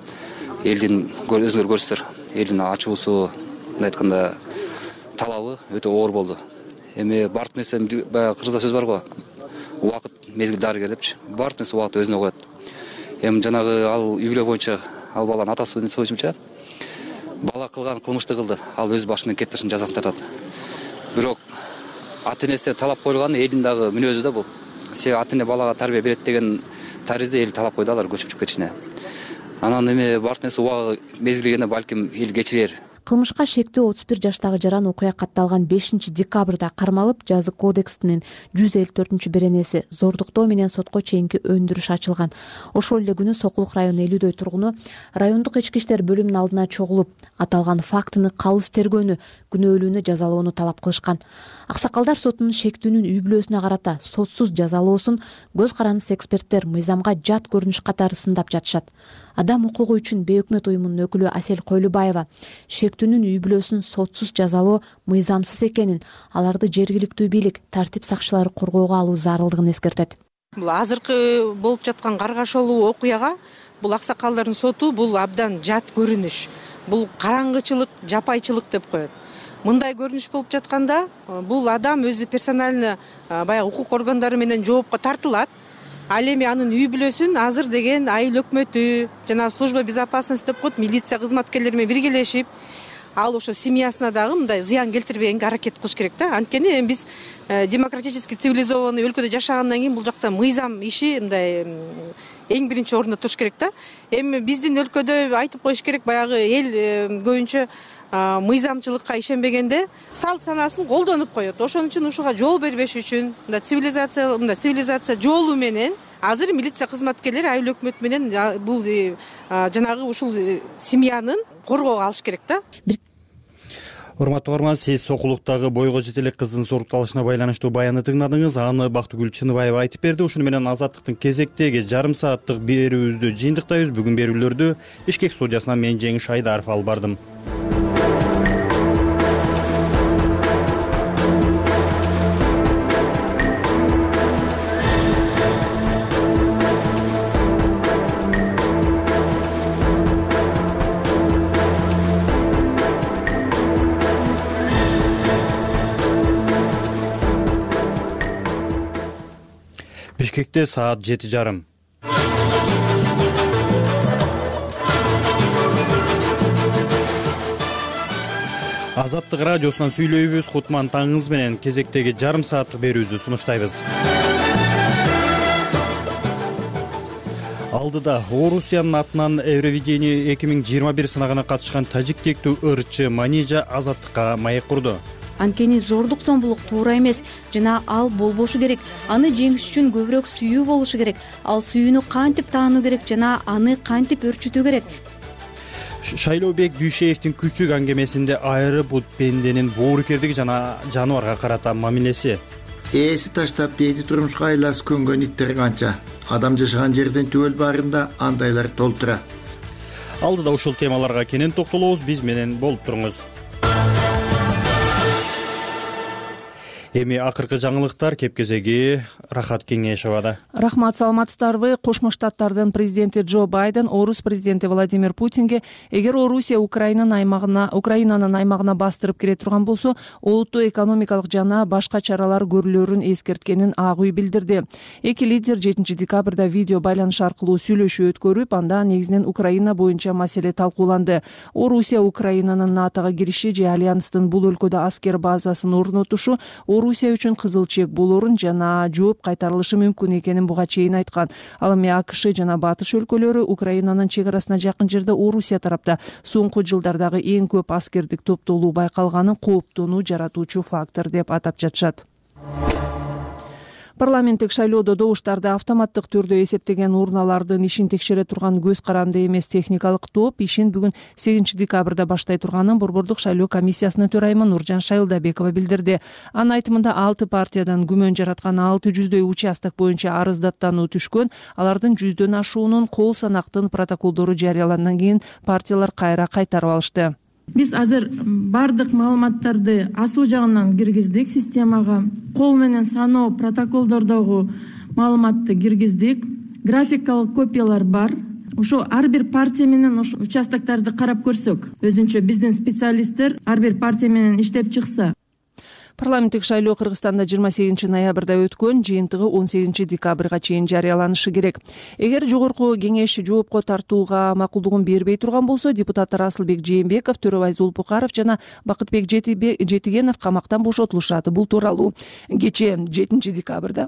элдин өзүңөр көрсүздөр, элдин ачуусу, мындай айтканда талабы өтө оор болду. Эми бардык нерсе баягы кыргызда сөз бар го. Убакыт мезгил дарыгер депчи. Бардык нерсе убакыт өзүнө коет. Эми жанагы ал үй бүлө боюнча ал баланын атасы сөзүнчө бала кылган кылмышты кылды. Ал өз башы менен кетпешин жазасын тартат. Бирок ата энесине талап коюлган элдин дагы мүнөзү да бул. Себеби ата эне балага тарбия берет деген таризде эл талап койду алар көчүп кетишине. Анан эми бардык нерсе убагы мезгилгенде балким эл кечирер. Кылмышка шектүү 31 жаштагы жаран окуя катталган 5 декабрда кармалып, жазык кодекстин 154-беренеси зордуктоо менен сотко чейинки өндүрүш ачылган. Ошол эле күнү Сокулук районунун 50дөй тургуну райондук ички иштер бөлүмүнүн алдына чогулуп, аталган фактыны калыс тергөөнү, күнөөлүүнү жазалоону талап кылышкан. Аксакалдар сотунун шектүүнүн үй бүлөсүнө карата сотсуз жазалоосун көз карандысы эксперттер мыйзамга жат көрүнүш катары сындап жатышат. Адам укугу үчүн бейөкмөт уюмунун өкүлү Асел Койлубаева шектүүнүн үй бүлөсүн сотсуз жазалоо мыйзамсыз экенин, аларды жергиликтүү бийлик, тартип сакчылары коргоого алуу зарылдыгын эскертет. Бул азыркы болуп жаткан каргашалуу окуяга бул аксакалдардын соту бул абдан жат көрүнүш. Бул караңгычылык, жапайчылык деп коет. Мындай көрүнүш болуп жатканда бул адам өзү персонально баягы укук органдары менен жоопко тартылат. Ал эми анын үй бүлөсүн азыр деген айыл өкмөтү жана служба безопасности деп коет, милиция кызматкерлери менен биргелешип, ал ошо семьясына дагы мындай зыян келтирбегенге аракет кылыш керек да. Анткени эми биз демократически цивилизованный өлкөдө жашагандан кийин бул жакта мыйзам иши мындай эң биринчи орунда туруш керек да. Эми биздин өлкөдө айтып коюш керек, баягы эл көбүнчө мыйзамчылыкка ишенбегенде салт санасын колдонуп коет. Ошон үчүн ушуга жол бербеш үчүн цивилизация жолу менен азыр милиция кызматкерлери айыл өкмөт менен бул жанагы ушул семьянын коргоого алыш керек да. Урматтуу угарман, сиз Сокулуктагы бойго жете элек кыздын сорукталышына байланыштуу баянды тыңдадыңыз. Аны Бактыгүл Чыныбаева айтып берди. Ушуну менен Азаттыктын кезектеги жарым сааттык берүүбүздү жыйынтыктайбыз. Бүгүн берүүлөрдү Бишкек студиясынан мен Жеңиш Айдаров алып бардым. Бишкекте саат 7:30. Азаттык радиосунан сүйлөйбүз. Кутман таңыңыз менен кезектеги жарым сааттык берүүбүздү сунуштайбыз. Алдыда Орусиянын атынан Евровидение 2021 сынагына катышкан тажик тектүү ырчы Манижа Азаттыкка маек курду. Анткени зордук зомбулук туура эмес жана ал болбошу керек. Аны жеңиш үчүн көбүрөөк сүйүү болушу керек. Ал сүйүүнү кантип таануу керек жана аны кантип өрчүтүү керек. Шайлообек Дүйшеевдин күчүк аңгемесинде айры бут пенденин боорукердиги жана жаныбарга карата мамилеси. Ээси таштап дейди турмушка айласы көнгөн иттер канча. Адам жашаган жерден түбөл баарында андайлар толтура. Алдыда ушул темаларга кенен токтолобуз. Биз менен болуп туруңуз. Эми акыркы жаңылыктар кепкезеги Рахат Кеңешова. Рахмат, саламатсыздарбы? Кошмо Штаттардын президенти Джо Байден Орус президенти Владимир Путинге эгер Орусия Украинанын аймагына бастырып кире турган болсо, олуттуу экономикалык жана башка чаралар көрүлөрүн эскерткенин ак үй билдирди. Эки лидер 7 декабрда видео байланыш аркылуу сүйлөшүү өткөрүп, анда негизинен Украина боюнча маселе талкууланды. Орусия Украинанын НАТОго кириши же альянстын бул өлкөдө аскер базасын орнотушу Орусия үчүн кызыл чек болорун жана жооп кайтарылышы мүмкүн экенин буга чейин айткан. Ал эми АКШ жана Батыш өлкөлөрү Украинанын чек арасына жакын жерде Орусия тарапта соңку жылдардагы эң көп аскердик топтолуу байкалганын кооптоону жаратуучу фактор деп атап жатышат. Парламенттик шайлоодо добуштарды автоматтык түрдө эсептеген урналардын ишин текшере турган көз каранды эмес техникалык топ ишин бүгүн 8 декабрда баштай турганын Борбордук шайлоо комиссиясынын төрайымы Нуржан Шайылдабекова билдирди. Анын айтымында 6 партиядан күмөн жараткан 600дөй участок боюнча арыздаттануу түшкөн. Алардын 100дөн ашуунун кол санактын протоколдору жарыялангандан кийин партиялар кайра кайтарып алышты. Биз азыр бардык маалыматтарды асуу жагынан киргиздик системага. Кол менен саноо протоколдордогу маалыматты киргиздик. Графикалык копиялар бар. Ошо ар бир партия менен ошо участокторду карап көрсөк, өзүнчө биздин специалисттер ар бир партия менен иштеп чыкса. Парламенттик шайлоо Кыргызстанда 28 ноябрда өткөн, жыйынтыгы 18 декабрга чейин жарыяланышы керек. Эгер жогорку кеңеш жоопко тартууга макулдугун бербей турган болсо, депутаттар Асылбек Жээнбеков, Төрөбай Зулпукаров жана Бакытбек Жетигенов камактан бошотулушат. Бул тууралуу кечээ 7 декабрда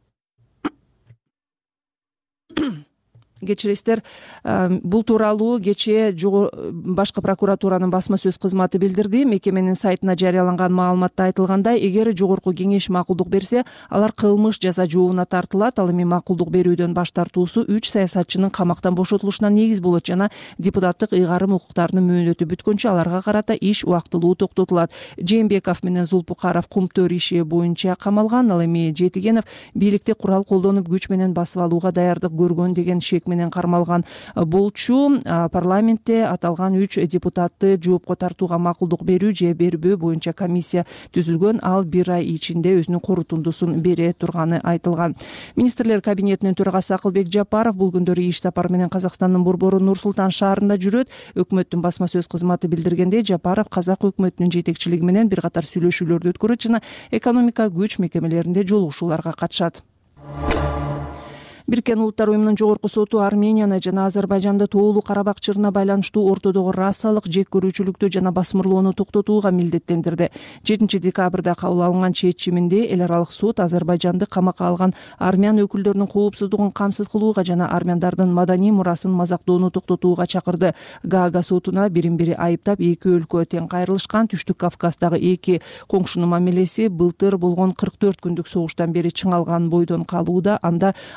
кечиресиздер, бул тууралуу кечээ башкы прокуратуранын басма сөз кызматы билдирди. Мекеменин сайтына жарыяланган маалыматта айтылгандай, эгер жогорку кеңеш макулдук берсе, алар кылмыш жаза жообуна тартылат. Ал эми макулдук берүүдөн баш тартуусу 3 саясатчынын камактан бошотулушуна негиз болот жана депутаттык ыйгарым укуктарынын мөөнөтү бүткөнчө аларга карата иш убактылуу токтотулат. Жээнбеков менен Зулпукаров кумтөр иши боюнча камалган. Ал эми Жетигенов бийликти курал колдонуп күч менен басып алууга даярдык көргөн деген шек менен кармалган болчу. Парламентте аталган 3 депутатты жоопко тартууга макулдук берүү же бербөө боюнча комиссия түзүлгөн. Ал 1 ай ичинде өзүнүн корутундусун бере турганы айтылган. Министрлер кабинетинин төрагасы Акылбек Жапаров бул күндөрү иш сапары менен Казакстандын борбору Нур-Султан шаарында жүрөт. Өкмөттүн басма сөз кызматы билдиргендей, Жапаров казак өкмөтүнүн жетекчилиги менен бир катар сүйлөшүүлөрдү өткөрөт жана экономика күч мекемелеринде жолугушууларга катышат. Бириккен Улуттар уюмунун жогорку соту Арменияны жана Азербайжанды Тоолуу Карабак чырына байланыштуу ортодогу расалык жек көрүүчүлүктү жана басмырлоону токтотууга милдеттендирди. 7 декабрда кабыл алынган чечиминде эл аралык сот Азербайжанды камакка алган армян өкүлдөрүнүн коопсуздугун камсыз кылууга жана армяндардын маданий мурасын мазактоону токтотууга чакырды. Гаага сотуна бирин-бири айыптап, эки өлкө тең кайрылышкан. Түштүк Кавказдагы эки коңшунун мамилеси былтыр болгон 44 күндүк согуштан бери чыңалган бойдон калууда. Анда 6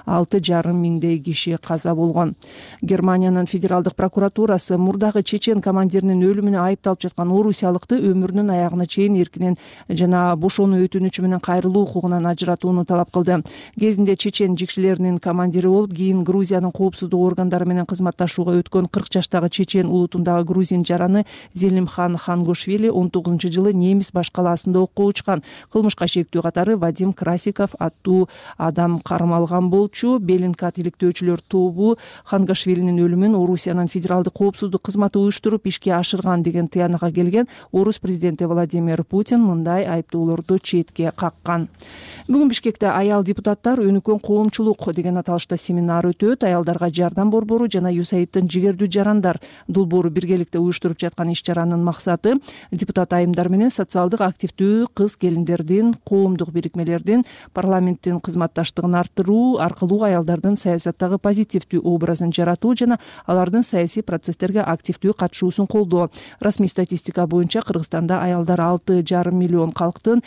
жарым миңдей киши каза болгон. Германиянын федералдык прокуратурасы мурдагы чечен командиринин өлүмүнө айыпталып жаткан орусиялыкты өмүрүнүн аягына чейин эркинен жана бошонуу өтүнүчү менен кайрылуу укугунан ажыратууну талап кылды. Кезинде чечен жикшилеринин командири болуп, кийин Грузиянын коопсуздук органдары менен кызматташууга өткөн 40 жаштагы чечен улутундагы грузин жараны Зелимхан Хангушвили 19-жылы немис баш калаасында окко учкан. Кылмышка шектүү катары Вадим Красиков аттуу адам кармалган болчу. Белинкат иликтөөчүлөр тобу Хангашвилинин өлүмүн Орусиянын федералдык коопсуздук кызматы уюштуруп ишке ашырган деген тыянакка келген орус президенти Владимир Путин мындай айыптоолорду четке каккан. Бүгүн Бишкекте аял депутаттар өнүккөн коомчулук деген аталышта семинар өтөт. Аялдарга жардам борбору жана USAIDтын жигердүү жарандар долбоору биргеликте уюштуруп жаткан иш-чаранын максаты депутат айымдар менен социалдык активдүү кыз келиндердин, коомдук бирикмелердин, парламенттин кызматташтыгын арттыруу аркылуу аялдардын саясаттагы позитивдүү образын жаратуу жана алардын саясий процесстерге активдүү катышуусун колдоо. Расмий статистика боюнча Кыргызстанда аялдар 6,5 миллион калктын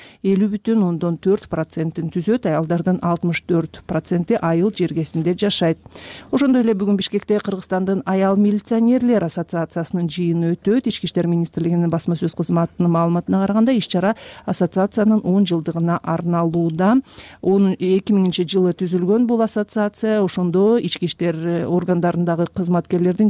50,4%-ин түзөт, аялдардын 64% айыл жергесинде жашайт. Ошондой эле бүгүн Бишкекте Кыргызстандын аял милиционерлер ассоциациясынын жыйыны өтөт. Ички иштер министрлигинин басма сөз кызматынын маалыматына караганда, иш-чара ассоциациянын 10 жылдыгына арналууда. 2000-жылы түзүлгөн бул ассоциация. Ошондо ички иштер органдарындагы кызматкерлердин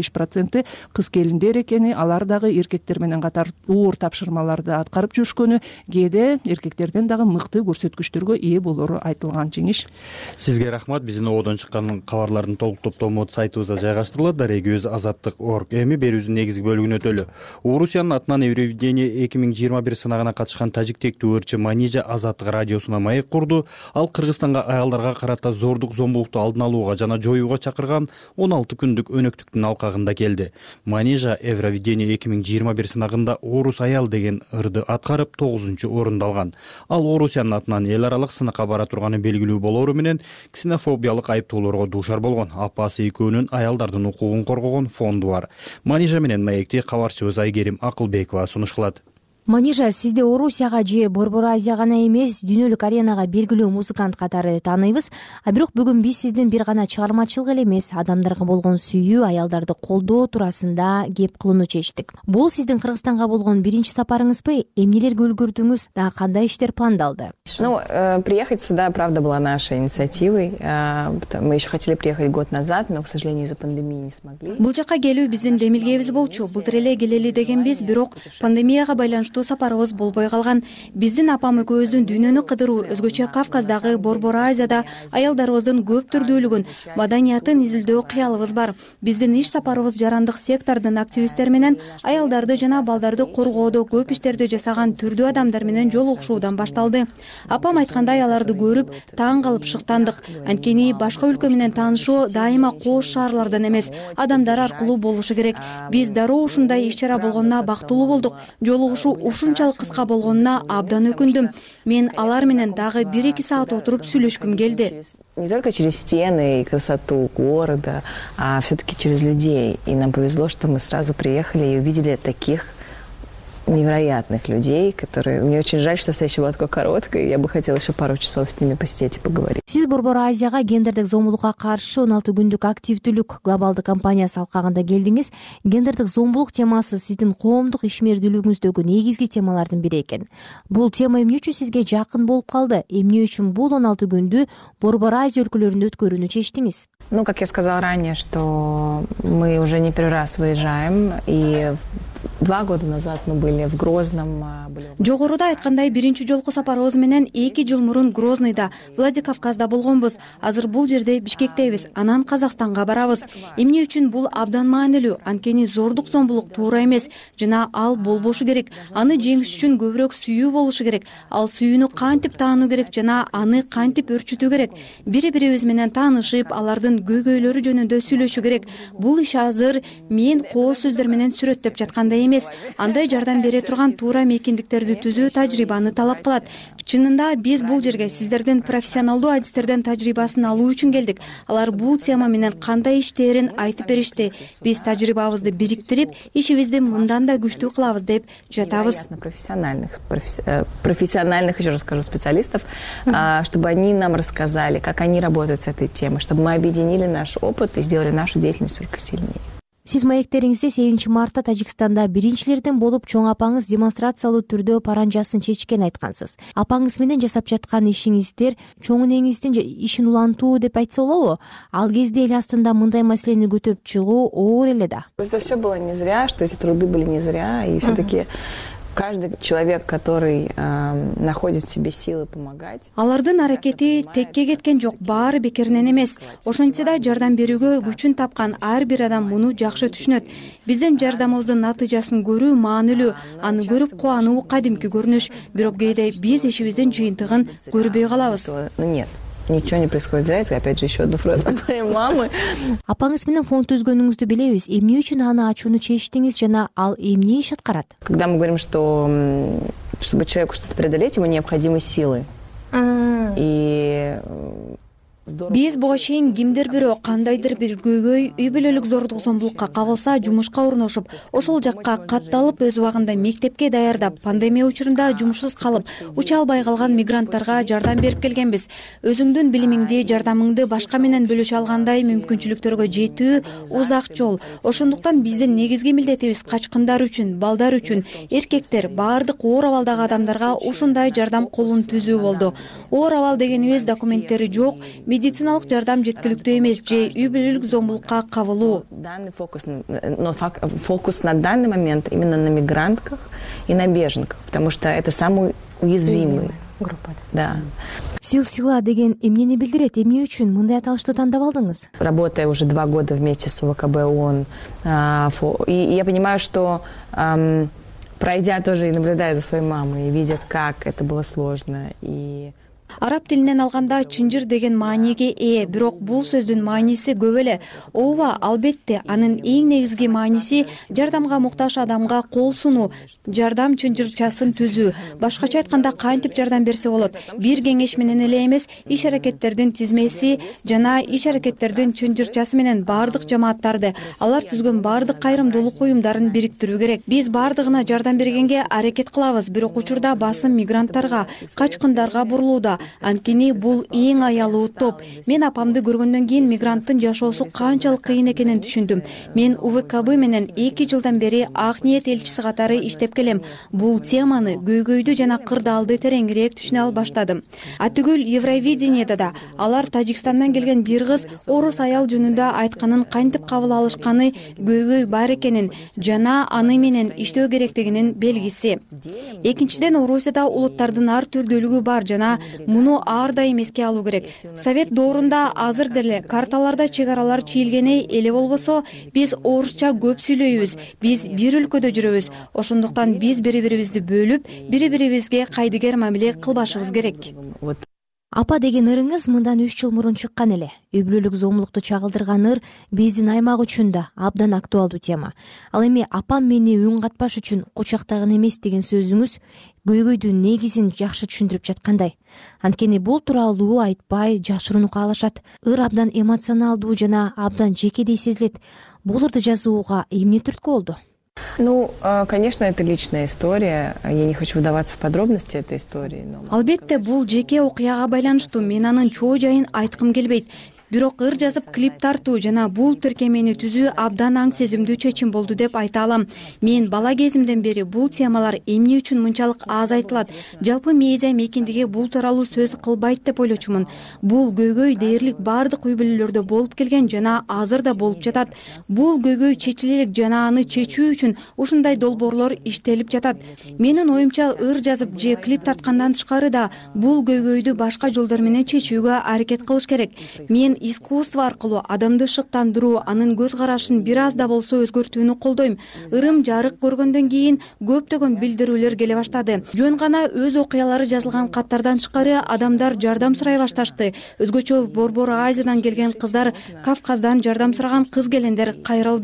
25% кыз келиндер экени, алар дагы эркектер менен катар оор тапшырмаларды аткарып жүрүшкөнү, кээде эркектерден дагы мыкты көрсөткүчтөргө ээ болору айтылган. Жеңиш, сизге рахмат. Биздин ободон чыккан кабарлардын толук топтому сайтыбызда жайгаштырылат. Дарегөз Азаттык.орг. Эми берүүбүздүн негизги бөлүгүнө өтөлү. Орусиянын атынан Евровидение 2021 сынагына катышкан тажик тектүү ырчы Манижа Азаттык радиосуна маек курду. Ал Кыргызстанга аялдарга карата зордук зомбулукту алдын алууга жана жоюуга чакырган 16 күндүк өнөктүктүн алкагында келди. Манижа Евровидение 2021 сынагында орус аял деген ырды аткарып 9-орунду алган. Ал Орусиянын атынан эл аралык сынакка бара турганы белгилүү болоору менен ксенофобиялык айыптоолорго дуушар болгон. Апасы экөөнүн аялдардын укугун коргогон фонду бар. Манижа менен маекти кабарчыбыз Айгерим Акылбекова сунуш кылат. Манижа, сизди Орусияга же Борбор Азия гана эмес, дүйнөлүк аренага белгилүү музыкант катары тааныйбыз. Бирок бүгүн биз сиздин бир гана чыгармачылык эле эмес, адамдарга болгон сүйүү, аялдарды колдоо туурасында кеп кылууну чечтик. Бул сиздин Кыргызстанга болгон биринчи сапарыңызбы? Эмнелерге үлгүрдүңүз? Да кандай иштер пландалды? Приехать сюда, правда, была нашей инициативой. Мы еще хотели приехать год назад, но, к сожалению, из-за пандемии не смогли. Бул жака келүү биздин демилгебиз болчу. Былтыр эле келели дегенбиз, бирок пандемияга байланыштуу сапарыбыз болбой калган. Биздин апам экөөбүздүн дүйнөнү кыдыруу, өзгөчө Кавказдагы Борбор Азияда аялдарыбыздын көп түрдүүлүгүн, маданиятын изилдөө кыялыбыз бар. Биздин иш сапарыбыз жарандык сектордун активисттери менен аялдарды жана балдарды коргоодо көп иштерди жасаган түрдүү адамдар менен жолугушуудан башталды. Апам айткандай, аларды көрүп таң калып шыктандык. Анткени башка өлкө менен таанышуу дайыма кооз шаарлардан эмес, адамдар аркылуу болушу керек. Биз дароо ушундай иш-чара болгонуна бактылуу болдук. Жолугушуу ушунчалык кыска болгонуна абдан өкүндүм. Мен алар менен дагы 1-2 саат отуруп сүйлөшкүм келди. Не только через стены и красоту города, а все-таки через людей. И нам повезло, что мы сразу приехали и увидели таких невероятных людей, которые... Мне очень жаль, что встреча была такой короткой. Я бы хотела еще пару часов с ними посидеть и поговорить. Сиз Борбор Азияга гендердик зомбулукка каршы 16 күндүк активдүүлүк глобалдык кампаниясы алкагында келдиңиз. Гендердик зомбулук темасы сиздин коомдук ишмердүүлүгүңүздөгү негизги темалардын бири экен. Бул тема эмне үчүн сизге жакын болуп калды? Эмне үчүн бул 16 күндү Борбор Азия өлкөлөрүндө өткөрүүнү чечтиңиз? Как я сказала ранее, что мы уже не первый раз выезжаем, и 2 года назад мы были в Грозном. Жогоруда айткандай, биринчи жолку сапарыбыз менен 2 жыл мурун Грозныйда, Владикавказда болгонбуз. Азыр бул жерде Бишкектебиз, анан Казакстанга барабыз. Эмне үчүн бул абдан маанилүү? Анткени зордук зомбулук туура эмес, жана ал болбошу керек. Аны жеңиш үчүн көбүрөөк сүйүү болушу керек. Ал сүйүүнү кантип таануу керек жана аны кантип өрчүтүү керек? Бири-бирибиз менен таанышып, алардын көйгөйлөрү жөнүндө сүйлөшүү керек. Бул иш азыр мен кооз сөздөр менен сүрөттөп жаткандай эмес. эмес. Андай жардам бере турган туура мейкиндиктерди түзүү тажрыйбаны талап кылат. Чынында биз бул жерге сиздердин профессионалдуу адистердин тажрыйбасын алуу үчүн келдик. Алар бул тема менен кандай иштээрин айтып беришти. Биз тажрыйбабызды бириктирип, ишибизди мындан да күчтүү кылабыз деп жатабыз. Профессиональных, еще раз скажу, специалистов, чтобы они нам рассказали, как они работают с этой темой, чтобы мы объединили наш опыт и сделали нашу деятельность только сильнее. Сиз маектериңизде 8 мартта Тажикстанда биринчилерден болуп чоң апаңыз демонстрациялуу түрдө паранжасын чечкенин айткансыз. Апаңыз менен жасап жаткан ишиңиздер чоң энеңиздин ишин улантуу деп айтса болобу? Ал кезде эл астында мындай маселени көтөрүп чыгуу оор эле да. Это все было не зря, что эти труды были не зря, и все-таки каждый человек, который находит в себе силы помогать. Алардын аракети текке кеткен жок, баары бекеринен эмес. Ошентсе да жардам берүүгө күчүн тапкан ар бир адам муну жакшы түшүнөт. Биздин жардамыбыздын натыйжасын көрүү маанилүү, аны көрүп кубануу кадимки көрүнүш. Бирок кээде биз ишибиздин жыйынтыгын көрбөй калабыз. Нет. Ничего не происходит зря, это опять же еще одна фраза от моей мамы. Апаңыз менен фонд түзгөнүңүздү билебиз. Эмне үчүн аны ачууну чечтиңиз жана ал эмне иш аткарат? Когда мы говорим, что чтобы человеку что-то преодолеть, ему необходимы силы. И биз буга чейин кимдир бирөө кандайдыр бир көйгөй, үй бүлөлүк зордук зомбулукка кабылса, жумушка орношуп, ошол жакка катталып, өз убагында мектепке даярдап, пандемия учурунда жумушсуз калып, уча албай калган мигранттарга жардам берип келгенбиз. Өзүңдүн билимиңди, жардамыңды башка менен бөлүшө алгандай мүмкүнчүлүктөргө жетүү узак жол. Ошондуктан биздин негизги милдетибиз качкындар үчүн, балдар үчүн, эркектер, баардык оор абалдагы адамдарга ушундай жардам колун түзүү болду. Оор абал дегенибиз документтери жок, медициналык жардам жеткиликтүү эмес же үй бүлөлүк зомбулукка кабылуу. Фокус на данный момент именно на мигрантках и на беженках, потому что это самый уязвимый группа. Да. Сил-сила деген эмнени билдирет? Эмне үчүн мындай аталышты тандап алдыңыз? Работая уже 2 года вместе с УВКБ ООН, и я понимаю, что пройдя тоже и наблюдая за своей мамой, и видя, как это было сложно, и Араб тилинен алганда чынжыр деген мааниге ээ, бирок бул сөздүн мааниси көп эле. Ооба, албетте, анын эң негизги мааниси жардамга муктаж адамга кол сунуу, жардам чынжырчасын түзүү. Башкача айтканда кантип жардам берсе болот? Бир кеңеш менен эле эмес, иш аракеттердин тизмеси жана иш аракеттердин чынжырчасы менен бардык жамааттарды, алар түзгөн бардык кайрымдуулук уюмдарын бириктирүү керек. Биз бардыгына жардам бергенге аракет кылабыз, бирок учурда басым мигранттарга, качкындарга бурулууда. Анткени бул эң аялуу топ. Мен апамды көргөндөн кийин мигранттын жашоосу канчалык кыйын экенин түшүндүм. Мен УВКБ менен 2 жылдан бери ак ниет элчиси катары иштеп келем. Бул теманы, көйгөйдү жана кырдаалды тереңирээк түшүнө ал баштадым. Атүгүл Евровидениеда да алар Тажикстандан келген бир кыз орус аял жөнүндө айтканын кантип кабыл алышканы көйгөй бар экенин жана аны менен иштөө керектигинин белгиси. Экинчиден, Орусияда улуттардын ар түрдүүлүгү бар жана муну ар дайым эске алуу керек. Совет доорунда азыр деле карталарда чек аралар чийилгени эле болбосо, биз орусча көп сүйлөйбүз, биз бир өлкөдө жүрөбүз. Ошондуктан биз бири-бирибизди бөлүп, бири-бирибизге кайдыгер мамиле кылбашыбыз керек. Апа деген ырыңыз мындан 3 жыл мурун чыккан эле. Үй бүлөлүк зомбулукту чагылдырган ыр биздин аймак үчүн да абдан актуалдуу тема. Ал эми апам мени үн катпаш үчүн кучактаган эмес деген сөзүңүз көйгөйдүн негизин жакшы түшүндүрүп жаткандай. Анткени бул тууралуу айтпай, жашырууну каалашат. Ыр абдан эмоционалдуу жана абдан жекедей сезилет. Бул ырды жазууга эмне түрткү болду? Ну, конечно, это личная история. Я не хочу вдаваться в подробности этой истории. Албетте, бул жеке окуяга байланыштуу. Мен анын чоо жайын айткым келбейт. Бирок ыр жазып клип тартуу жана бул тиркемени түзүү абдан аң сезимдүү чечим болду деп айта алам. Мен бала кезимден бери бул темалар эмне үчүн мынчалык аз айтылат, жалпы медиа мейкиндиги бул тууралуу сөз кылбайт деп ойлочумун. Бул көйгөй дээрлик бардык үй бүлөлөрдө болуп келген жана азыр да болуп жатат. Бул көйгөй чечилелик жана аны чечүү үчүн ушундай долбоорлор иштелип жатат. Менин оюмча, ыр жазып же клип тарткандан тышкары да бул көйгөйдү башка жолдор менен чечүүгө аракет кылыш керек. Мен искусство аркылуу адамды шыктандыруу, анын көз карашын бир аз да болсо өзгөртүүнү колдойм. Ырым жарык көргөндөн кийин көптөгөн билдирүүлөр келе баштады. Жөн гана өз окуялары жазылган каттардан тышкары адамдар жардам сурай башташты. Өзгөчө Борбор Азиядан келген кыздар, Кавказдан жардам сураган кыз келендер кайрылды.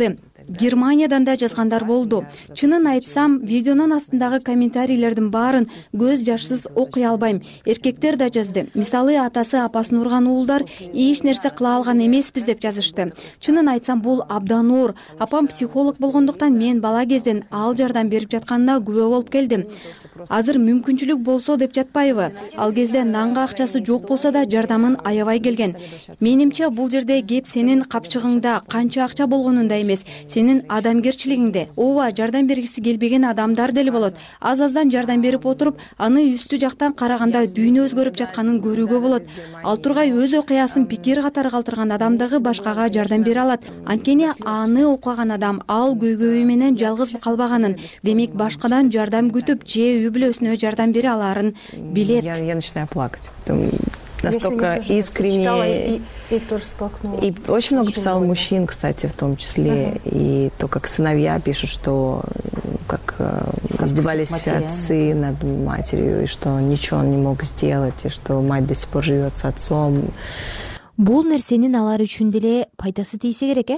Германиядан да жазгандар болду. Чынын айтсам, видеонун астындагы комментарийлердин баарын көз жашсыз окуй албайм. Эркектер да жазды. Мисалы, атасы апасын урган уулдар эч нерсе кыла алган эмеспиз деп жазышты. Чынын айтсам, бул абдан оор. Апам психолог болгондуктан мен бала кезден ал жардам берип жатканына күбө болуп келдим. Азыр мүмкүнчүлүк болсо деп жатпайбы? Ал кезде нанга акчасы жок болсо да жардамын аябай келген. Менимче бул жерде кеп сенин капчыгыңда канча акча болгонунда эмес, сенин адамгерчилигиңде. Ооба, жардам бергиси келбеген адамдар деле болот. Аз-аздан жардам берип отуруп, аны үстү жактан караганда дүйнө өзгөрүп жатканын көрүүгө болот. Ал тургай өз окуясын пикир катары калтырган адамдагы башкага жардам бере алат. Анткени аны окуган адам ал көйгөйү менен жалгыз калбаганын, демек башкадан жардам күтүп же үй бүлөсүнө жардам бере аларын билет. Я начинаю плакать. Настолько искренне. И очень много писал мужчин, кстати, в том числе. И то, как сыновья пишут, что как издевались отцы над матерью, и что ничего он не мог сделать, и что мать до сих пор живет с отцом. Бул нерсенин алар үчүн деле пайдасы тийсе керек,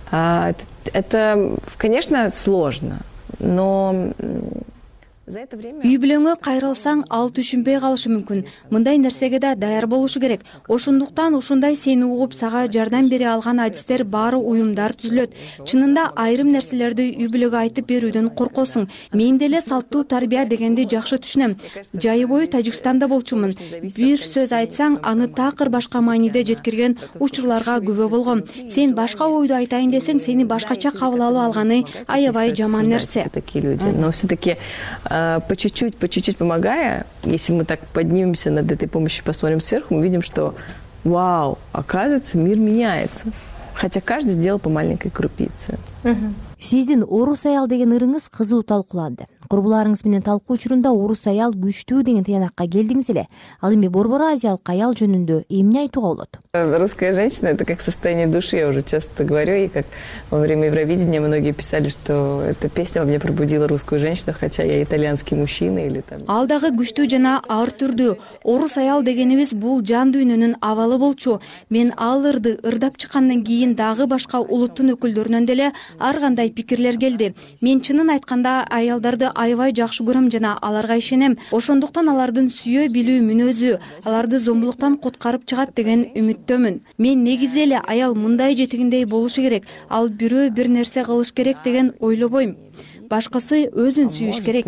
Это, конечно, сложно, но Үй бүлөңө кайрылсаң, ал түшүнбөй калышы мүмкүн. Мындай нерсеге да даяр болушу керек. Ошондуктан ушундай сени угуп сага жардам бере алган адистер баары уюмдар түзүлөт. Чынында айрым нерселерди үй бүлөгө айтып берүүдөн коркосуң. Мен деле салттуу тарбия дегенди жакшы түшүнөм. Жайы бою Тажикстанда болчумун. Бир сөз айтсаң, аны такыр башка мааниде жеткирген учурларга күбө болгом. Сен башка ойду айтайын десең, сени башкача кабыл алып алганы аябай жаман нерсе. Но все-таки по чуть-чуть помогая, если мы так поднимемся над этой помощью, посмотрим сверху, мы видим, что вау, оказывается, мир меняется. Хотя каждый сделал по маленькой крупице. Сиздин орус аял деген ырыңыз кызуу талкууланды. Курбуларыңыз менен талкуу учурунда орус аял күчтүү деген тыянакка келдиңиз эле. Ал эми борбор азиялык аял жөнүндө эмне айтууга болот? Русская женщина — это как состояние души, я уже часто говорю, и как во время Евровидения многие писали, что эта песня во мне пробудила русскую женщину, хотя я итальянский мужчина или там. Ал дагы күчтүү жана ар түрдүү. Орус аял дегенибиз бул жан дүйнөнүн абалы болчу. Мен ал ырды ырдап чыккандан кийин дагы башка улуттун өкүлдөрүнөн деле ар кандай пикирлер келди. Мен чынын айтканда аялдарды аябай жакшы көрөм жана аларга ишенем. Ошондуктан алардын сүйө билүү мүнөзү аларды зомбулуктан куткарып чыгат деген үмүттөмүн. Мен негизи эле аял мындай жетигиндей болушу керек. Ал бирөө бир нерсе кылыш керек деген ойлобойм. Башкасы өзүн сүйүш керек.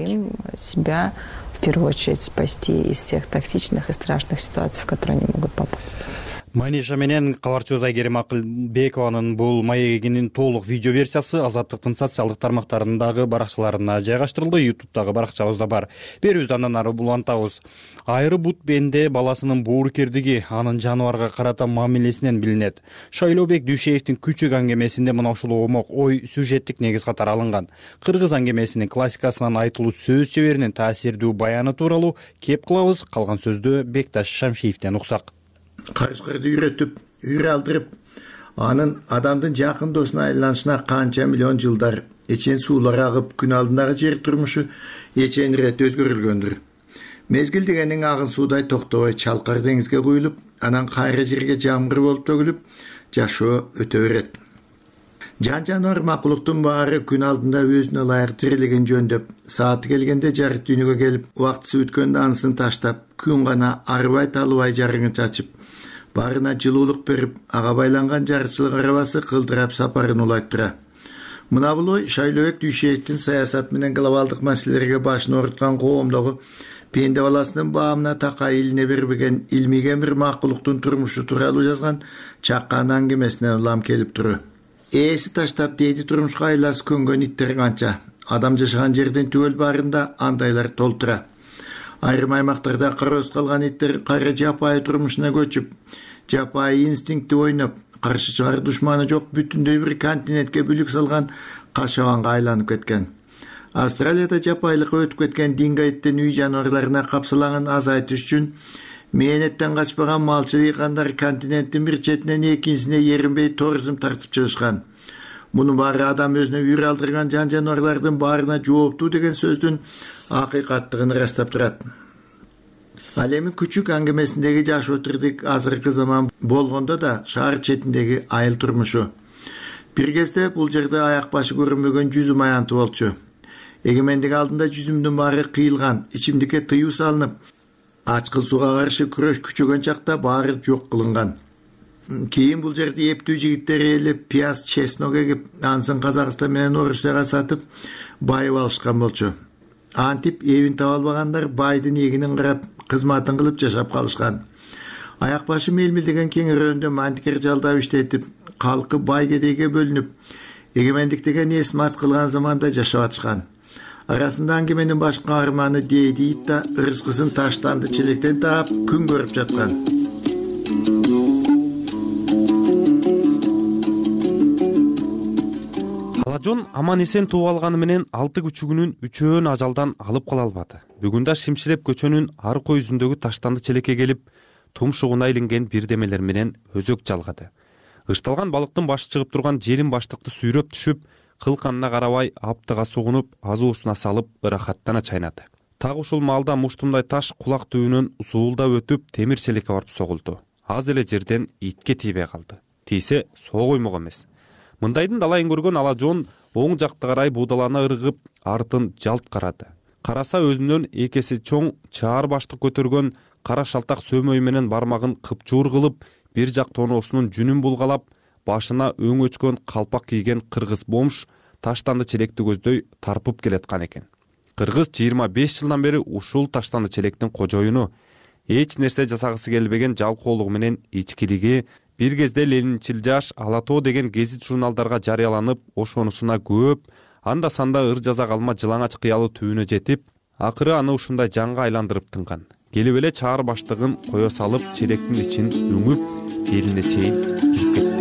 Себя в первую очередь спасти из всех токсичных и страшных ситуаций, в которые они могут попасть. Маниша менен кабарчыбыз Айгерим Акылбекованын бул маегинин толук видео версиясы Азаттыктын социалдык тармактарындагы баракчаларына жайгаштырылды. YouTube'дагы баракчабызда бар. Берүүбүздү андан ары улантабыз. Айры бут бенде баласынын боорукердиги анын жаныбарга карата мамилесинен билинет. Шайлообек Дүйшеевдин Күчүк аңгемесинде мына ушул оомок ой сюжеттик негиз катары алынган. Кыргыз аңгемесинин классикасынан айтылуу сөз чеберинин таасирдүү баяны тууралуу кеп кылабыз. Калган сөздү Бекташ Шамшиевден уксак. Карышкырды үйрөтүп, үйрө алдырып, анын адамдын жакын досуна айланышына канча миллион жылдар эчен суулар агып, күн алдындагы жер турмушу эчен ирет өзгөрүлгөндүр. Мезгил дегенин агын суудай токтобой чалкар деңизге куюлуп, анан кайра жерге жамгыр болуп төгүлүп, жашоо өтө берет. Жан-жануар макулуктун баары күн алдында өзүнө ылайык тирилеген жөндөп, сааты келгенде жарык дүйнөгө келип, убактысы өткөндө анысын таштап, күн гана арыбай талыбай жарыгын чачып, баарына жылуулук берип, ага байланган жарчылык арабасы кылдырап сапарын улайт тура. Мына бул ой Шайлообек Дүйшеевдин саясат менен глобалдык маселелерге башын ооруткан коомдогу пенде баласынын баамына такай илине бербеген илмиген бир макулуктун турмушу тууралуу жазган чаккан аңгемесинен улам келип туру. Ээси таштап дейди турмушка айласы көнгөн иттер канча. Адам жашаган жерден түгөл баарында андайлар толтура. Айрым аймактарда кароосуз калган иттер кайра жапайы турмушуна көчүп, жапайы инстинкти ойноп, каршы чыгар душманы жок бүтүндөй бир континентке бүлүк салган кашабанга айланып кеткен. Австралияда жапайлыкка өтүп кеткен дингайттен үй жаныбарларына капсалагын азайтыш үчүн мээнеттен качпаган малчы дыйкандар континенттин бир четинен экинчисине эринбей туризм тартып чыгышкан. Мунун баары адам өзүнө үйрө алдырган жан-жаныбарлардын баарына жооптуу деген сөздүн акыйкаттыгын ырастап турат. Ал эми Күчүк аңгемесиндеги жашоо тирдик азыркы заман болгондо да шаар четиндеги айыл турмушу. Бир кезде бул жерде аяк башы көрүнбөгөн жүзүм аянты болчу. Эгемендик алдында жүзүмдүн баары кыйылган, ичимдикке тыюу салынып, ачкыл сууга каршы күрөш күчөгөн чакта баары жок кылынган. Кийин бул жерде эптүү жигиттер ээлеп, пияз, чеснок эгип, ансын Казакстан менен Орусияга сатып, байып алышкан болчу. Антип эбин таба албагандар байдын эгинин карап, кызматын кылып жашап калышкан. Аяк башы мелмилдеген кеңирөөндө мантикер жалдап иштетип, калкы бай кедейге бөлүнүп, эгемендик деген эс мас кылган заманда жашап атышкан. Арасында аңгеменин баш каарманы Дейди ит да ырыскысын таштанды челектен таап күн көрүп жаткан. Алажон аман эсен тууп алганы менен 6 күчүгүнүн 3-өн ажалдан алып кала албады. Бүгүн да Шимшилеп көчөнүн аркы өзүндөгү таштанды челекке келип, тумшугуна илинген бирдемелер менен өзөк жалгады. Ышталган балыктын башы чыгып турган жерин баштыкты сүйрөп түшүп, кылканына карабай аптыга сугунуп, азуусуна салып ырахаттана чайнады. Так ушул маалда муштумдай таш кулак түбүнөн узуулдап өтүп, темир челекке барып согулду. Аз эле жерден итке тийбей калды. Тийсе соо коймок эмес. Мындайдын далайын көргөн Алажон оң жакта карай будалана ыргып, артын жалт карады. Караса өзүнөн экеси чоң чаар баштык көтөргөн кара шалтак сөмөй менен бармагын кыпчуур кылып, бир жак тоноосунун жүнүн булгалап, башына өң өчкөн калпак кийген кыргыз бомж таштанды челекти көздөй тарпып келаткан экен. Кыргыз 25 жылдан бери ушул таштанды челектин кожоюну, эч нерсе жасагысы келбеген жалкоолугу менен ичкилиги бир кезде Ленинчил жаш Ала тоо деген гезит журналдарга жарыяланып, ошонусуна көп, анда санда ыр жаза калма жылаңач кыялы түбүнө жетип, акыры аны ушундай жанга айландырып тынган. Келип эле чаар баштыгын кое салып, челектин ичин үңүп, элине чейин кирип кетти.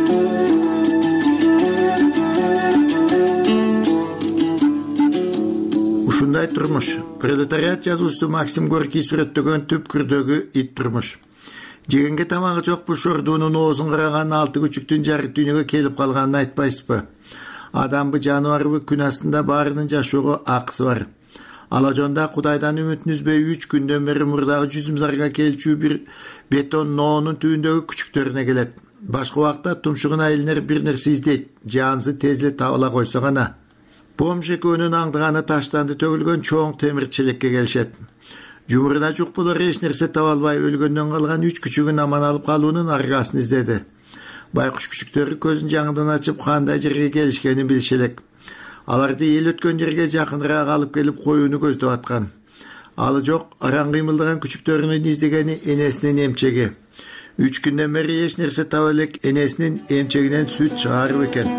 Ушундай турмуш пролетариат жазуучусу Максим Горький сүрөттөгөн түпкүрдөгү ит турмуш. Жегенге тамагы жок бушордуунун оозун караган 6 күчүктүн жарык дүйнөгө келип калганын айтпайсызбы? Адамбы, жаныбарбы, күн астында баарынын жашоого акысы бар. Алажонда Кудайдан үмүтүн үзбөй 3 күндөн бери мурдагы жүзүмзарга келчү бир бетон ноонун түбүндөгү күчүктөрүнө келет. Башка убакта тумшугуна илинер бир нерсе издейт, жансы тез эле табыла койсо гана. Бомж экөөнүн аңдыганы таштанды төгүлгөн чоң темир челекке келишет. Жумурuna жук болор эч нерсе таба албай өлгөндөн калган 3 күчүгүн аман алып калуунун аргасын издеди. Байкуш күчүктөрү көзүн жаңыдан ачып кандай жерге келишкенин билиши элек. Аларды эл өткөн жерге жакыныраак алып келип коюуну көздөп аткан. Алы жок, аран кыймылдаган күчүктөрүнүн издегени энесинин эмчеги. 3 күндөн бери эч нерсе таба элек энесинин эмчегинен сүт чыгарып экен.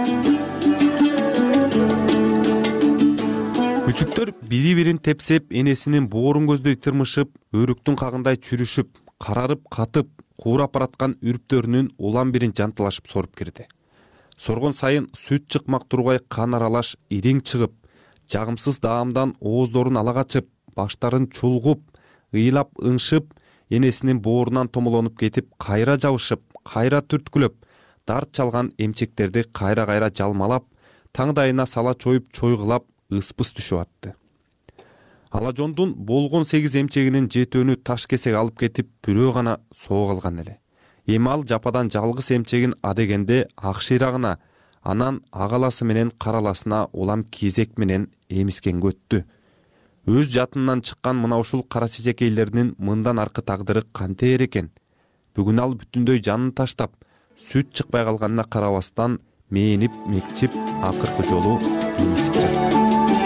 Күчүктөр бири-бирин тепсеп, энесинин боорун көздөй тырмышып, өрүктүн кагындай чүрүшүп, карарып, катып, куурап бараткан үрптөрүнүн улам бирин жантылашып соруп кирди. Соргон сайын сүт чыкмак тургай кан аралаш ириң чыгып, жагымсыз даамдан ооздорун ала качып, баштарын чулгуп, ыйлап ыңшып, энесинин боорунан томолонуп кетип, кайра жабышып, кайра түрткүлөп, дарт чалган эмчектерди кайра-кайра жалмалап, таңдайына сала чоюп, чойгулап, ыспыс түшүп атты. Алажондун болгон 8 эмчегинин 7-өнү таш кесек алып кетип, бирөө гана соо калган эле. Эми ал жападан жалгыз эмчегин адегенде ак шыйрагына, анан агаласы менен караласына улам кезек менен эмискенге өттү. Өз жатынынан чыккан мына ушул кара чечекейлердин мындан аркы тагдыры кантер экен? Бүгүн ал бүтүндөй жанын таштап, сүт чыкпай калганына карабастан мээнип, мекчип, акыркы жолу эмисип жатты.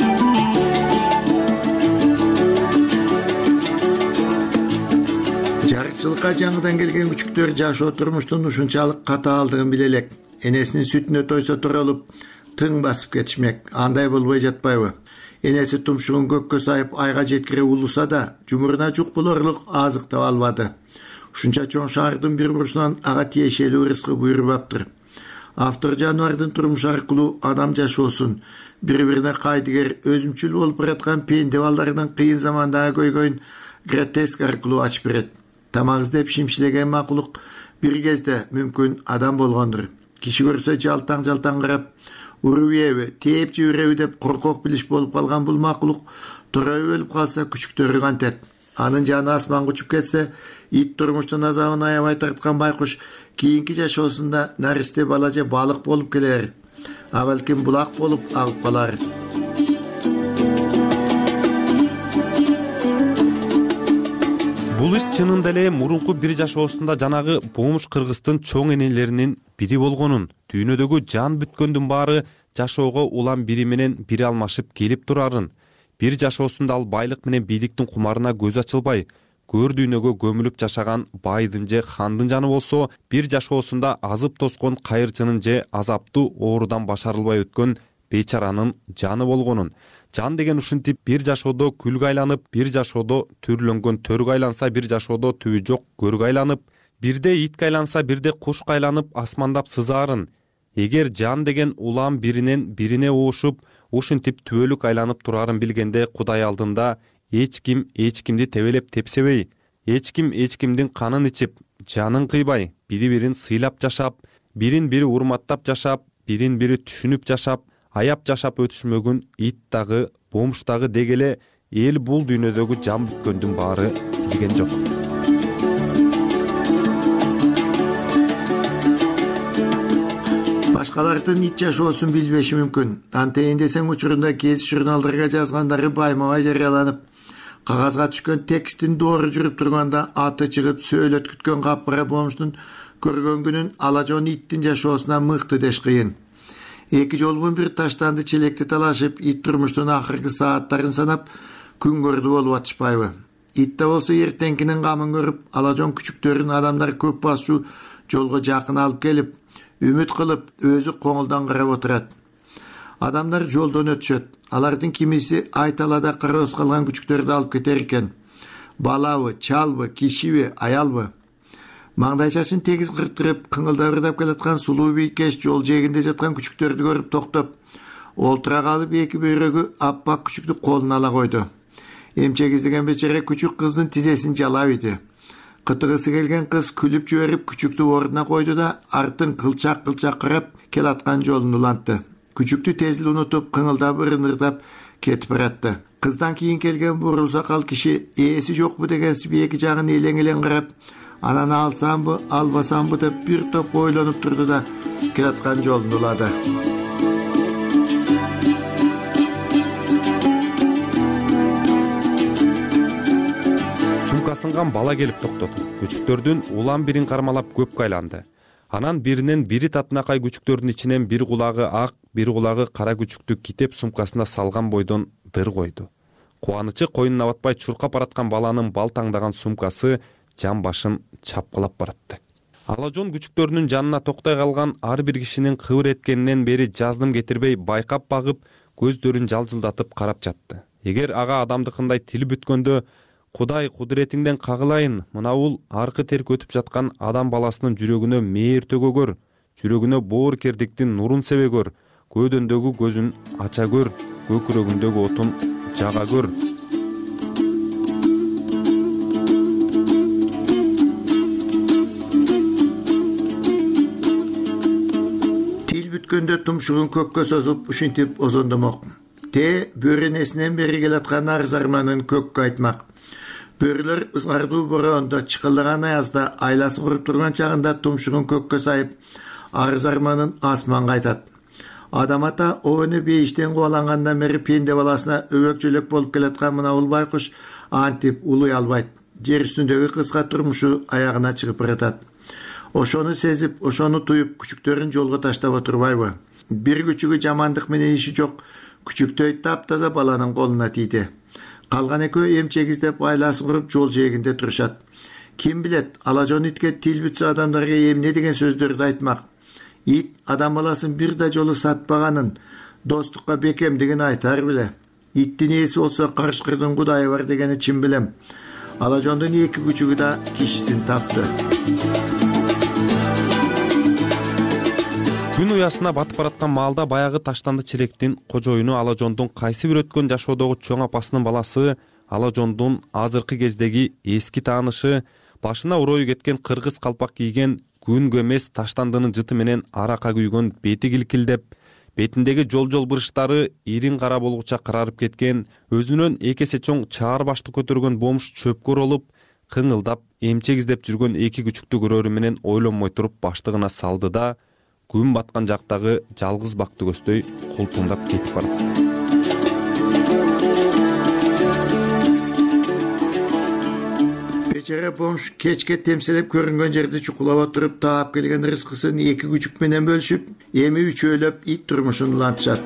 Жарыкчылыкка жаңыдан келген күчүктөр жашоо турмуштун ушунчалык катаалдыгын биле элек. Энесинин сүтүнө тойсо туралып, тың басып кетишмек. Андай болбой жатпайбы? Энеси тумшугун көккө сайып айга жеткире улуса да, жумуруна жук болорлук азык таба албады. Ушунча чоң шаардын бир бурчунан ага тиешелүү ырыскы буйрубаптыр. Автор жаныбардын турмуш аркылуу адам жашоосун, бири-бирине кайдыгер, өзүмчүл болуп бараткан пенде балдарынын кыйын замандагы көйгөйүн гротеск аркылуу ачып берет. Тамак издеп шимшилеген макулук бир кезде мүмкүн адам болгондур. Киши көрсө жалтаң карап, урубеби, тээп жибереби деп коркок билиш болуп калган бул макулук турабы өлүп калса күчүктөрү кантет. анын жаны асманга учуп кетсе, ит турмуштун азабын аябай тарткан байкуш кийинки жашоосунда наристе бала же балык болуп келер, а балким булак болуп агып калар. Бул ит чынында эле мурунку бир жашоосунда жанагы бомж кыргыздын чоң энелеринин бири болгонун, дүйнөдөгү жан бүткөндүн баары жашоого улам бири менен бири алмашып келип турарын, бир жашоосунда ал байлык менен бийликтин кумарына көз ачылбай, көр дүйнөгө көмүлүп жашаган байдын же хандын жаны болсо, бир жашоосунда азып тоскон кайырчынын же азаптуу оорудан башарылбай өткөн бейчаранын жаны болгонун. Жан деген ушинтип бир жашоодо күлгө айланып, бир жашоодо түрлөнгөн төргө айланса, бир жашоодо түбү жок көргө айланып, бирде итке айланса, бирде кушка айланып асмандап сызаарын. Эгер жан деген улам биринен бирине уушуп, ушинтип түбөлүк айланып турарын билгенде, Кудай алдында эч ким эч кимди тебелеп тепсебей, эч ким эч кимдин канын ичип, жанын кыйбай, бири-бирин сыйлап жашап, бирин-бири урматтап жашап, бирин-бири түшүнүп жашап, аяп жашап өтүшмөгүн ит дагы, бомж дагы дегеле эл бул дүйнөдөгү жан бүткөндүн баары билген жок. Башкалардын ит жашоосун билбеши мүмкүн. Антейин десең учурунда кез журналдарга жазгандары байма-бай жарыяланып, кагазга түшкөн текстин доору жүрүп турганда аты чыгып сөөлөт күткөн капкара бомждун көргөн күнүн Алажон иттин жашоосуна мыкты деш кыйын. Эки жолбун бир таштанды челекти талашып, ит турмуштун акыркы сааттарын санап, күн көрдү болуп атышпайбы? Итте болсо эртеңкинин камын көрүп, Алажон күчүктөрүн адамдар көп басуу жолго жакын алып келип, үмүт кылып, өзү коңулдан карап отурат. Адамдар жолдон өтүшөт. Алардын кимиси айталада кароосуз калган күчүктөрдү алып кетер экен. Балабы, чалбы, кишиби, аялбы? Маңдайчасын тегиз кыртырып, кыңылдап ырдап келаткан сулуу бийкеш жол жээгинде жаткан күчүктөрдү көрүп токтоп, олтура калып эки бөйрөгү аппак күчүктү колуна ала койду. Эмчек издеген бечара күчүк кыздын тизесин жалап иди. Кытыгысы келген кыз күлүп жиберип күчүктү ордуна койду да, артын кылчак карап келаткан жолун улантты. Күчүктү тез эле унутуп, кыңылдап ырындап кетип баратты. Кыздан кийин келген бурул сакал киши ээси жокпу дегенсип эки жагын элең карап, анан алсамбы, албасамбы деп бир топ ойлонуп турду да келаткан жолун улады. Сумкасынган бала келип токтоду. Күчүктөрдүн улам бирин кармалап көпкө айланды. Анан биринен бири татынакай күчүктөрдүн ичинен бир кулагы ак, бир кулагы кара күчүктү китеп сумкасына салган бойдон дыр койду. Кубанычы койнуна батпай чуркап бараткан баланын бал таңдаган сумкасы жан башын чапкылап баратты. Алажон күчүктөрүнүн жанына токтой калган ар бир кишинин кыбыр эткенинен бери жаздым кетирбей байкап багып, көздөрүн жалжылдатып карап жатты. Эгер ага адамдыкындай тил бүткөндө, Кудай кудуретиңден кагылайын, мына бул аркы терк өтүп жаткан адам баласынын жүрөгүнө мээр төгөгөр, жүрөгүнө боор кердиктин нурун себегөр, көөдөндөгү көзүн ача көр, көкүрөгүндөгү отун жага көр. Тил бүткөндө тумшугун көккө созуп, ушинтип озондомок. Те бөрүнесинен бери келаткан арыз арманын көккө айтмак. Бөрүлөр ызгардуу бороондо, чыкылдаган аязда, айласы куруп турган чагында тумшугун көккө сайып, арыз арманын асманга айтат. Адам ата обону бейиштен кубалангандан бери пенде баласына өбөк жөлөк болуп келаткан мына бул байкуш антип улуй албайт. Жер үстүндөгү кыска турмушу аягына чыгып баратат. Ошону сезип, ошону туюп, күчүктөрүн жолго таштап отурбайбы? Бир күчүгү жамандык менен иши жок, күчүктөй таптаза баланын колуна тийди. Калган экөө эмчек издеп айласын куруп жол жээгинде турушат. Ким билет, Алажон итке тил бүтсө адамдарга эмне деген сөздөрдү айтмак. Ит адам баласын бир да жолу сатпаганын, достукка бекемдигин айтар беле. Иттин ээси болсо карышкырдын кудайы бар дегени чын билем. Алажондун эки күчүгү да кишисин тапты. Күн уясына батып бараткан маалда баягы таштанды челектин кожоюну Алажондун кайсы бир өткөн жашоодогу чоң апасынын баласы, Алажондун азыркы кездеги эски таанышы, башына урою кеткен кыргыз калпак кийген, күнгө эмес таштандынын жыты менен арака күйгөн, бети килкилдеп, бетиндеги жол бурыштары ирин кара болгуча карарып кеткен, өзүнөн 2 эсе чоң чаар башты көтөргөн бомж чөпкө оролуп, кыңылдап эмчек издеп жүргөн 2 күчүктү көрөрү менен ойлонмой туруп баштыгына салды да күн баткан жактагы жалгыз бакты көздөй култуңдап кетип баратты. Бечара бомж кечке темселеп көрүнгөн жерде чукулап отуруп таап келген рызкысын 2 күчүк менен бөлүшүп, эми үчөөлөп ит турмушун улантышат.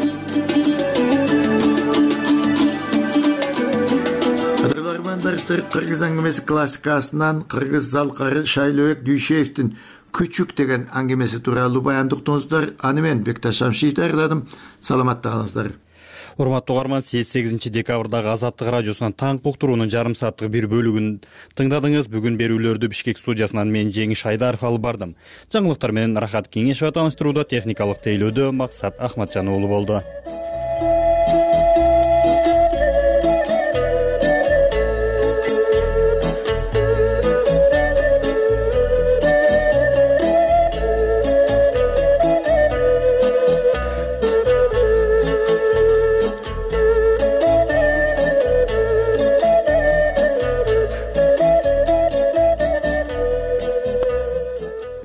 Кыргыз аңгемеси классикасынан кыргыз залкары Шайлообек Дүйшеевдин Күчүк деген аңгемеси тууралуу баяндыктыңыздар. Аны мен Бекташ Шамшиев даярдадым. Саламатта калыңыздар. Урматтуу угарман, сиз 8 декабрдагы Азаттык радиосунан таңкы уктуруунун жарым сааттык бир бөлүгүн тыңдадыңыз. Бүгүн берүүлөрдү Бишкек студиясынан мен Жеңиш Айдаров алып бардым. Жаңылыктар менен Рахат Кеңешова тааныштырууда, техникалык тейлөөдө Максат Ахматжан уулу болду.